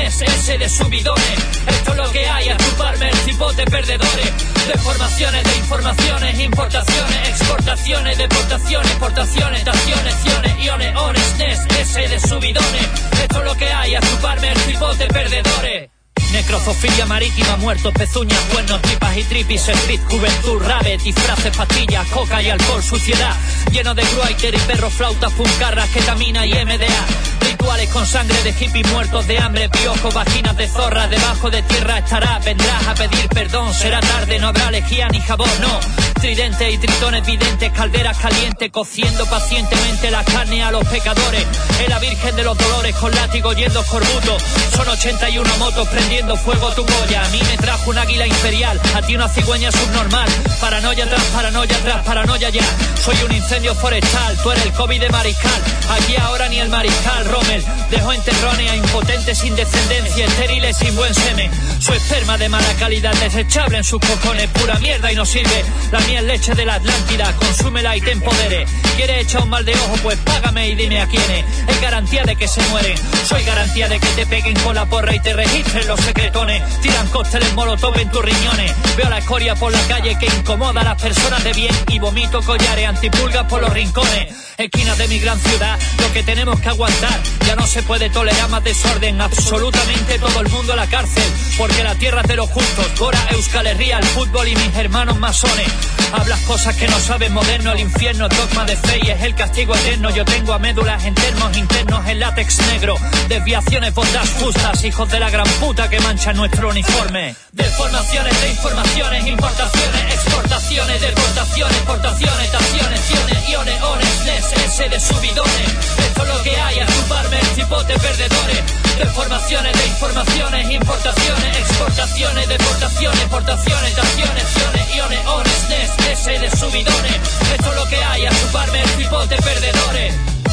Ness, S de subidones. Esto es lo que hay, a chuparme el cipote perdedores. Deformaciones de informaciones, importaciones, exportaciones, deportaciones, exportaciones, estaciones, ciones, iones, ones, Ness, S de subidones. Esto es lo que hay, a chuparme el cipote perdedores. Necrozofilia marítima, muertos, pezuñas, cuernos, tripas y tripis, street, juventud, rabbit, disfraces, pastillas, coca y alcohol, suciedad, lleno de gruiter y perros, flautas, puncarras, ketamina y M D A. Rituales con sangre de hippies muertos de hambre, piojos, vaginas de zorras, debajo de tierra estarás, vendrás a pedir perdón, será tarde, no habrá lejía ni jabón, no. Tridentes y tritones videntes, calderas calientes, cociendo pacientemente la carne a los pecadores. Es la Virgen de los Dolores con látigo yendo escorbuto. Son ochenta y una motos prendiendo fuego tu polla. A mí me trajo un águila imperial, a ti una cigüeña subnormal. Paranoia tras paranoia tras paranoia ya. Soy un incendio forestal, tú eres el COVID de mariscal. Aquí ahora ni el mariscal Rommel dejó enterrone a impotentes sin descendencia, estériles sin buen semen. Su esperma de mala calidad, desechable en sus cocones, pura mierda y no sirve. La mía es leche de la Atlántida, consúmela y te empodere. ¿Quieres echar un mal de ojo? Pues págame y dime a quiénes. Es garantía de que se mueren, soy garantía de que te peguen con la porra y te registren los secretones. Tiran cócteles molotov en tus riñones. Veo la escoria por la calle que incomoda a las personas de bien y vomito collares antipulgas por los rincones. Esquinas de mi gran ciudad, lo que tenemos que aguantar. Ya no se puede tolerar más desorden, absolutamente todo el mundo a la cárcel, porque la tierra es de los justos. Gora, Euskal Herria, el fútbol y mis hermanos masones. Hablas cosas que no sabes, moderno, el infierno es dogma de fe y es el castigo eterno. Yo tengo a médulas en termos internos en látex negro. Desviaciones, bondas justas, hijos de la gran puta que manchan nuestro uniforme. Deformaciones de informaciones, importaciones, exportaciones, deportaciones, exportaciones, estaciones, ciones, iones, ones, Ness, S de subidones. Esto es lo que hay, a chuparme el cipote perdedores. Deformaciones de informaciones, importaciones, exportaciones, deportaciones, exportaciones, estaciones, ciones, iones, ones, Ness, S de subidones. Esto es lo que hay, a chuparme el cipote perdedores.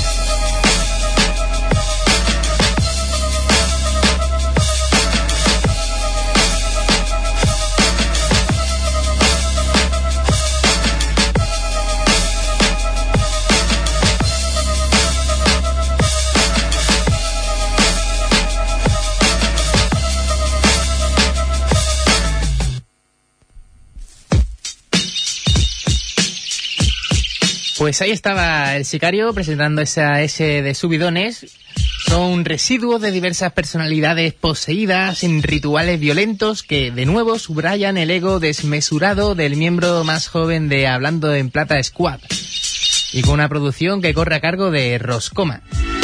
Pues ahí estaba el sicario presentando esa S de subidones. Son residuos de diversas personalidades poseídas en rituales violentos que de nuevo subrayan el ego desmesurado del miembro más joven de Hablando en Plata Squad, y con una producción que corre a cargo de Roscoma.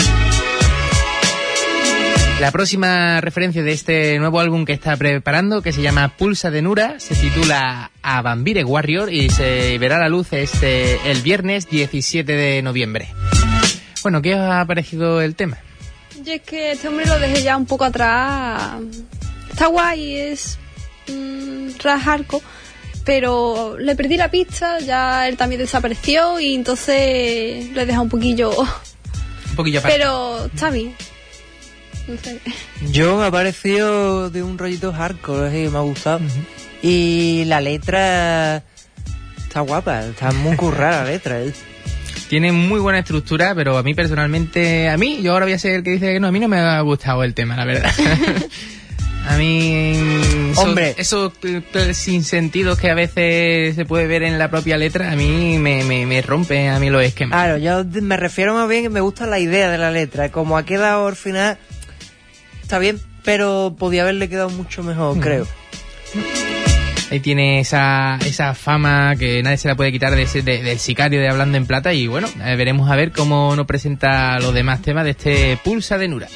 La próxima referencia de este nuevo álbum que está preparando, que se llama Pulsa de Nura, se titula A Vampire Warrior y se verá a la luz este el viernes diecisiete de noviembre. Bueno, ¿qué os ha parecido el tema? Yo es que este hombre lo dejé ya un poco atrás. Está guay, es mmm, rap hardcore, pero le perdí la pista, ya él también desapareció y entonces lo he dejado un poquillo... Un poquillo aparte. Pero está bien. No sé. Yo me ha parecido de un rollito hardcore, así, me ha gustado. Uh-huh. Y la letra está guapa, está muy currada la letra. ¿eh? Tiene muy buena estructura, pero a mí personalmente, a mí, yo ahora voy a ser el que dice que no, a mí no me ha gustado el tema, la verdad. A mí, eso, hombre, esos sinsentidos que a veces se puede ver en la propia letra, a mí me, me, me rompe a mí los esquemas. Claro, yo me refiero más bien que me gusta la idea de la letra, como ha quedado al final, está bien, pero podía haberle quedado mucho mejor, mm. creo. Ahí tiene esa esa fama que nadie se la puede quitar de ese, de, del sicario de Hablando en Plata, y bueno, eh, veremos a ver cómo nos presenta los demás temas de este Pulsa de Nura.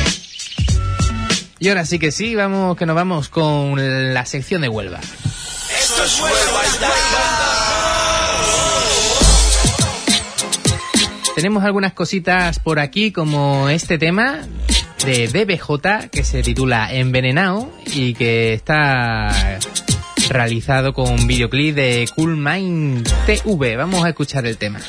Y ahora sí que sí, vamos que nos vamos con la sección de Huelva. Esto es Huelva está. Tenemos algunas cositas por aquí, como este tema de D B J que se titula Envenenado y que está realizado con un videoclip de Cool Mind T V. Vamos a escuchar el tema.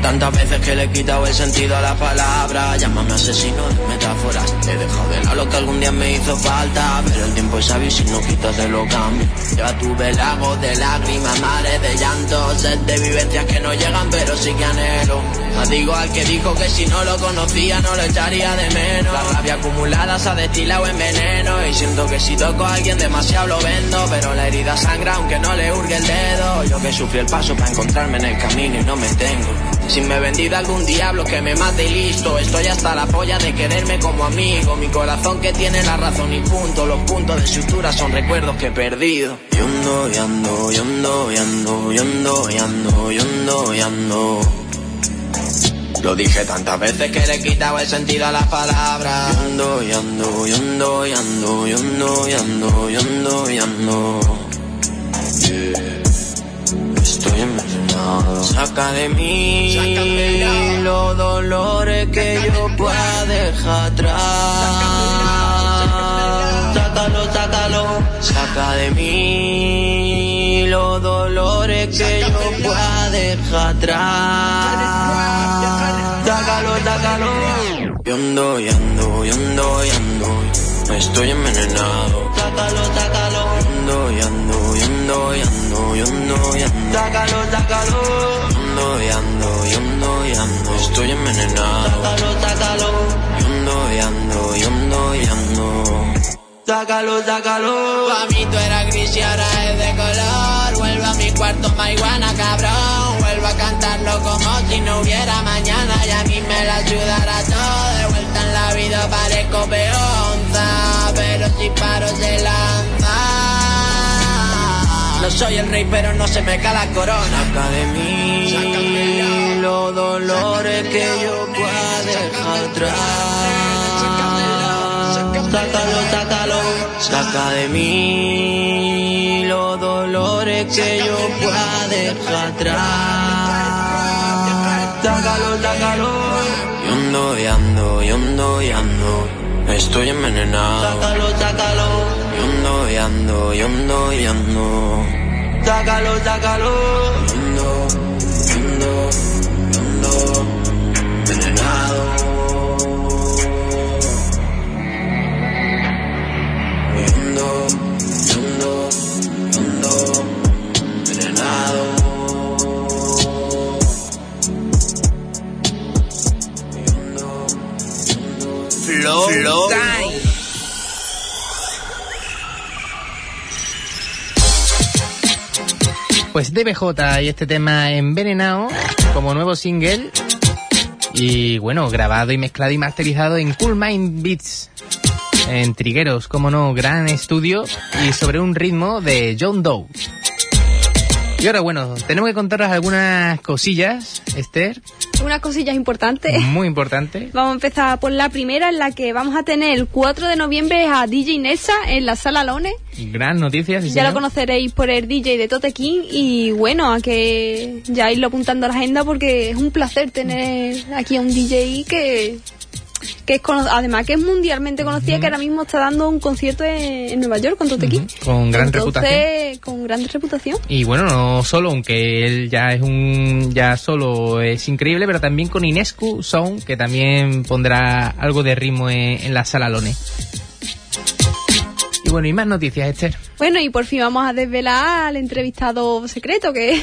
tantas veces que le he quitado el sentido a la palabra. Llámame asesino de metáforas. He dejado de lado lo que algún día me hizo falta, pero el tiempo es sabio y si no quitas te lo cambio. Ya tuve lagos de lágrimas, mares de llanto, sed de vivencias que no llegan pero sí que anhelo. No digo al que dijo que si no lo conocía no lo echaría de menos. La rabia acumulada se ha destilado en veneno y siento que si toco a alguien demasiado lo vendo, pero la herida sangra aunque no le hurgue el dedo. Yo que sufrí el paso para encontrarme en el camino y no me tengo. Si me he vendido algún diablo que me mate y listo. Estoy hasta la polla de quererme como amigo. Mi corazón que tiene la razón y punto. Los puntos de sutura son recuerdos que he perdido. Y ando, y ando, y ando, y ando, y ando, y ando, y ando, y ando. Lo dije tantas veces que le he quitado el sentido a las palabras. Y ando, y ando, y ando, y ando, y ando, y ando, y ando, y ando. Yeah. Estoy envenenado. Saca de mí los dolores que yo pueda dejar atrás. Sácalo, sácalo. Saca de mí los dolores que yo pueda dejar atrás. Sácalo, sácalo. Yo ando, y ando, y ando, y ando. Estoy envenenado. Sácalo, sácalo. Ando, y ando, y ando, y ando, y ando, y ando. Sácalo, sácalo. Ando, y ando, y ando, y ando. Estoy envenenado. Sácalo, sácalo. Ando, y ando, y ando, y ando. Sácalo, sácalo. Pa' mí tú eras gris y ahora es de color. Vuelvo a mi cuarto, marihuana, cabrón. Vuelvo a cantarlo como si no hubiera mañana. Y a mí me la ayudará todo. De vuelta en la vida parezco peonza, pero si paro se lanza. No soy el rey pero no se me cae la corona. Saca de mí los dolores que yo pueda dejar atrás. Sácalo, sácalo. Saca de mí los dolores que yo pueda dejar atrás. Sácalo, sácalo. Yo ando, y ando, y ando, y ando. Estoy envenenado. Sácalo, sácalo. Yo ando, y ando, y ando, y ando. Sácalo, sácalo. Yo ando, y ando, y ando. Envenenado. Flow, Flow Time. Pues D B J y este tema Envenenado como nuevo single y bueno, grabado y mezclado y masterizado en Cool Mind Beats en Trigueros, como no, gran estudio y sobre un ritmo de John Doe. Y ahora bueno, tenemos que contaros algunas cosillas, Esther. Unas cosillas importantes. Muy importantes. Vamos a empezar por la primera, en la que vamos a tener el cuatro de noviembre a D J Nessa en la Sala Lone. Gran noticia, sí, ya señor. lo conoceréis por el D J de Tote King y bueno, a que ya irlo apuntando a la agenda porque es un placer tener aquí a un D J que... que es cono- además que es mundialmente conocida, uh-huh. que ahora mismo está dando un concierto en, en Nueva York con Tote King. Uh-huh. Con gran Entonces, reputación. Con gran reputación. Y bueno, no solo, aunque él ya es un, ya solo es increíble, pero también con Inescu Sound, que también pondrá algo de ritmo en, en la Sala Lone. Y bueno, y más noticias, Esther. Bueno, y por fin vamos a desvelar al entrevistado secreto que...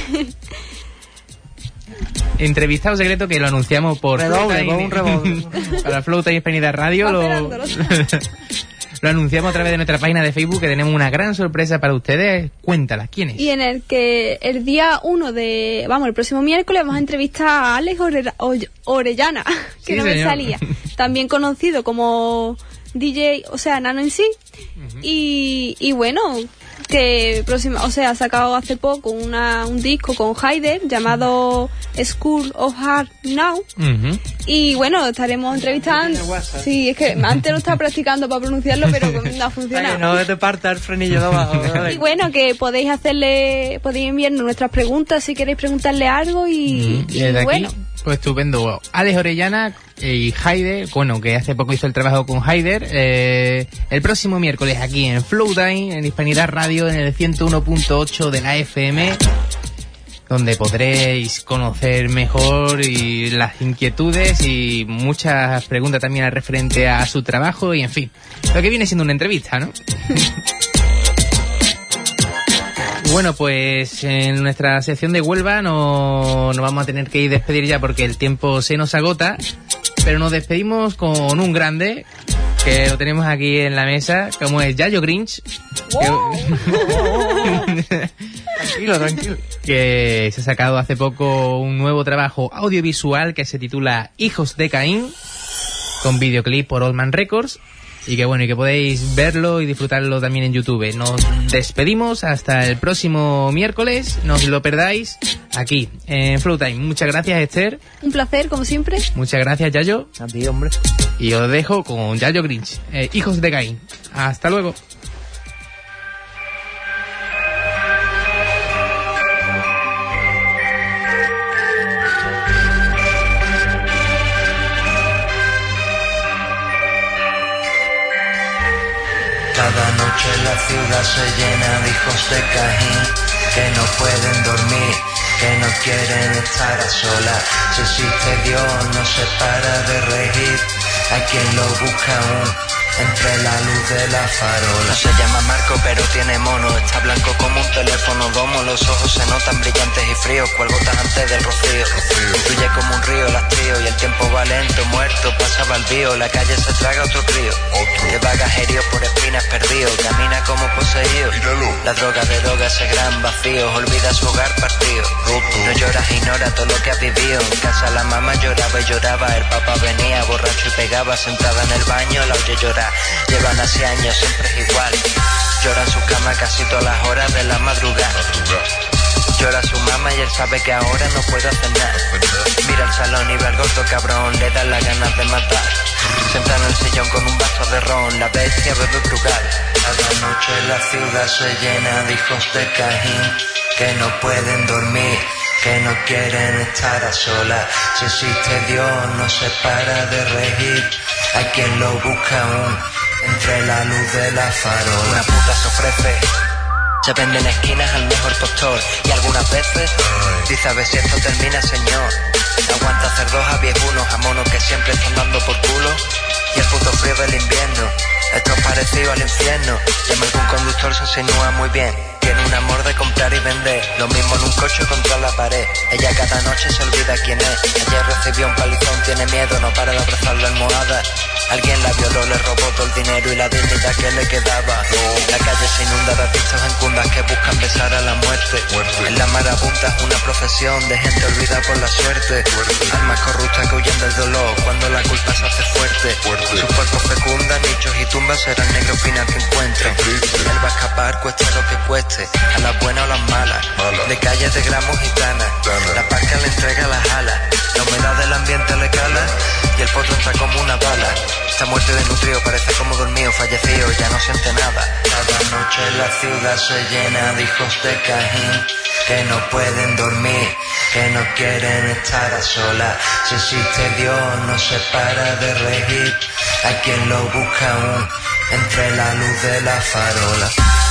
Entrevistado secreto que lo anunciamos por redoble, con un redoble. Para Flow Time Hispanidad Radio lo, lo anunciamos a través de nuestra página de Facebook, que tenemos una gran sorpresa para ustedes. Cuéntalas, ¿quién es? Y en el que el día uno de, vamos, el próximo miércoles vamos a entrevistar a Alex Ore- Ore- Orellana, que Sí, no me señor. salía, también conocido como D J, o sea, Nano en sí, uh-huh. y, y bueno, que próxima, o sea, ha sacado hace poco una, un disco con Haider llamado School of Hard Now. Uh-huh. Y bueno, estaremos entrevistando. Sí, es que antes lo estaba practicando para pronunciarlo, pero no ha funcionado. Ay, no te parta el frenillo de abajo. Y bueno, que podéis hacerle, podéis enviarnos nuestras preguntas si queréis preguntarle algo y, Uh-huh. y desde bueno. aquí, pues estupendo. Alex Orellana y Haider, bueno, que hace poco hizo el trabajo con Haider, eh, el próximo miércoles aquí en Flow Time, en Hispanidad Radio, en el ciento uno punto ocho de la F M. donde podréis conocer mejor y las inquietudes y muchas preguntas también al referente a su trabajo y en fin, lo que viene siendo una entrevista, ¿no? Bueno, pues en nuestra sección de Huelva no, nos vamos a tener que ir despedir ya porque el tiempo se nos agota, pero nos despedimos con un grande que lo tenemos aquí en la mesa, como es Yayo Grinch. Wow. Que... tranquilo, tranquilo. Que se ha sacado hace poco un nuevo trabajo audiovisual que se titula Hijos de Caín, con videoclip por Old Man Records. Y que bueno, y que podéis verlo y disfrutarlo también en YouTube. Nos despedimos hasta el próximo miércoles. No os lo perdáis aquí en Flow Time. Muchas gracias, Esther. Un placer, como siempre. Muchas gracias, Yayo. A ti, hombre. Y os dejo con Yayo Grinch, eh, Hijos de Caín. Hasta luego. Cada noche la ciudad se llena de hijos de Caín que no pueden dormir, que no quieren estar a solas. Si existe Dios no se para de reír, hay quien lo busca aún entre la luz de la farola. Se llama Marco pero tiene mono, está blanco como un teléfono domo, los ojos se notan brillantes y fríos, cual gotas antes del rocío. Fluye como un río el hastío y el tiempo va lento, muerto, pasa baldío, la calle se traga otro crío. Que vaga herido por espinas perdido, camina como poseído. La droga de droga ese gran vacío, olvida su hogar partido. No lloras, ignora todo lo que has vivido. En casa la mamá lloraba y lloraba, el papá venía borracho y pegaba, sentada en el baño la oye llorar. Llevan hace años, siempre es igual. Llora en su cama casi todas las horas de la madrugada. Llora su mamá y él sabe que ahora no puede hacer nada. Mira el salón y ve al gordo cabrón, le dan las ganas de matar. Senta en el sillón con un vaso de ron, la bestia bebe brugal. Cada noche la ciudad se llena de hijos de Caín que no pueden dormir, que no quieren estar a solas. Si existe Dios no se para de reír, hay quien lo busca aún entre la luz de la farola. Una puta se ofrece, se vende en esquinas al mejor postor y algunas veces dice a ver si esto termina, señor. Aguanta hacer dos a viejunos, a monos que siempre están dando por culo y el puto frío del invierno. Esto es parecido al infierno. Llama algún conductor, se insinúa muy bien. Tiene un amor de comprar y vender, lo mismo en un coche contra la pared. Ella cada noche se olvida quién es. Ayer recibió un palizón, tiene miedo, no para de abrazar la almohada. Alguien la violó, le robó todo el dinero y la dignidad que le quedaba. La calle se inunda de artistas en cundas que buscan besar a la muerte. En la marabunta es una profesión de gente olvidada por la suerte. Almas corruptas que huyen del dolor cuando la culpa se hace fuerte. Sus cuerpos fecundan, nichos y tumbas serán negros final que encuentren. Él va a escapar, cueste lo que cueste, a las buenas o las malas, de calles de gramos gitanas. La parca le entrega las alas, la humedad del ambiente le cala y el potro está como una bala. Está muerto y desnutrido, parece como dormido, fallecido, ya no siente nada. Cada noche la ciudad se llena de hijos de Caín que no pueden dormir, que no quieren estar a solas. Si existe Dios no se para de reír, hay quien lo busca aún entre la luz de la farola.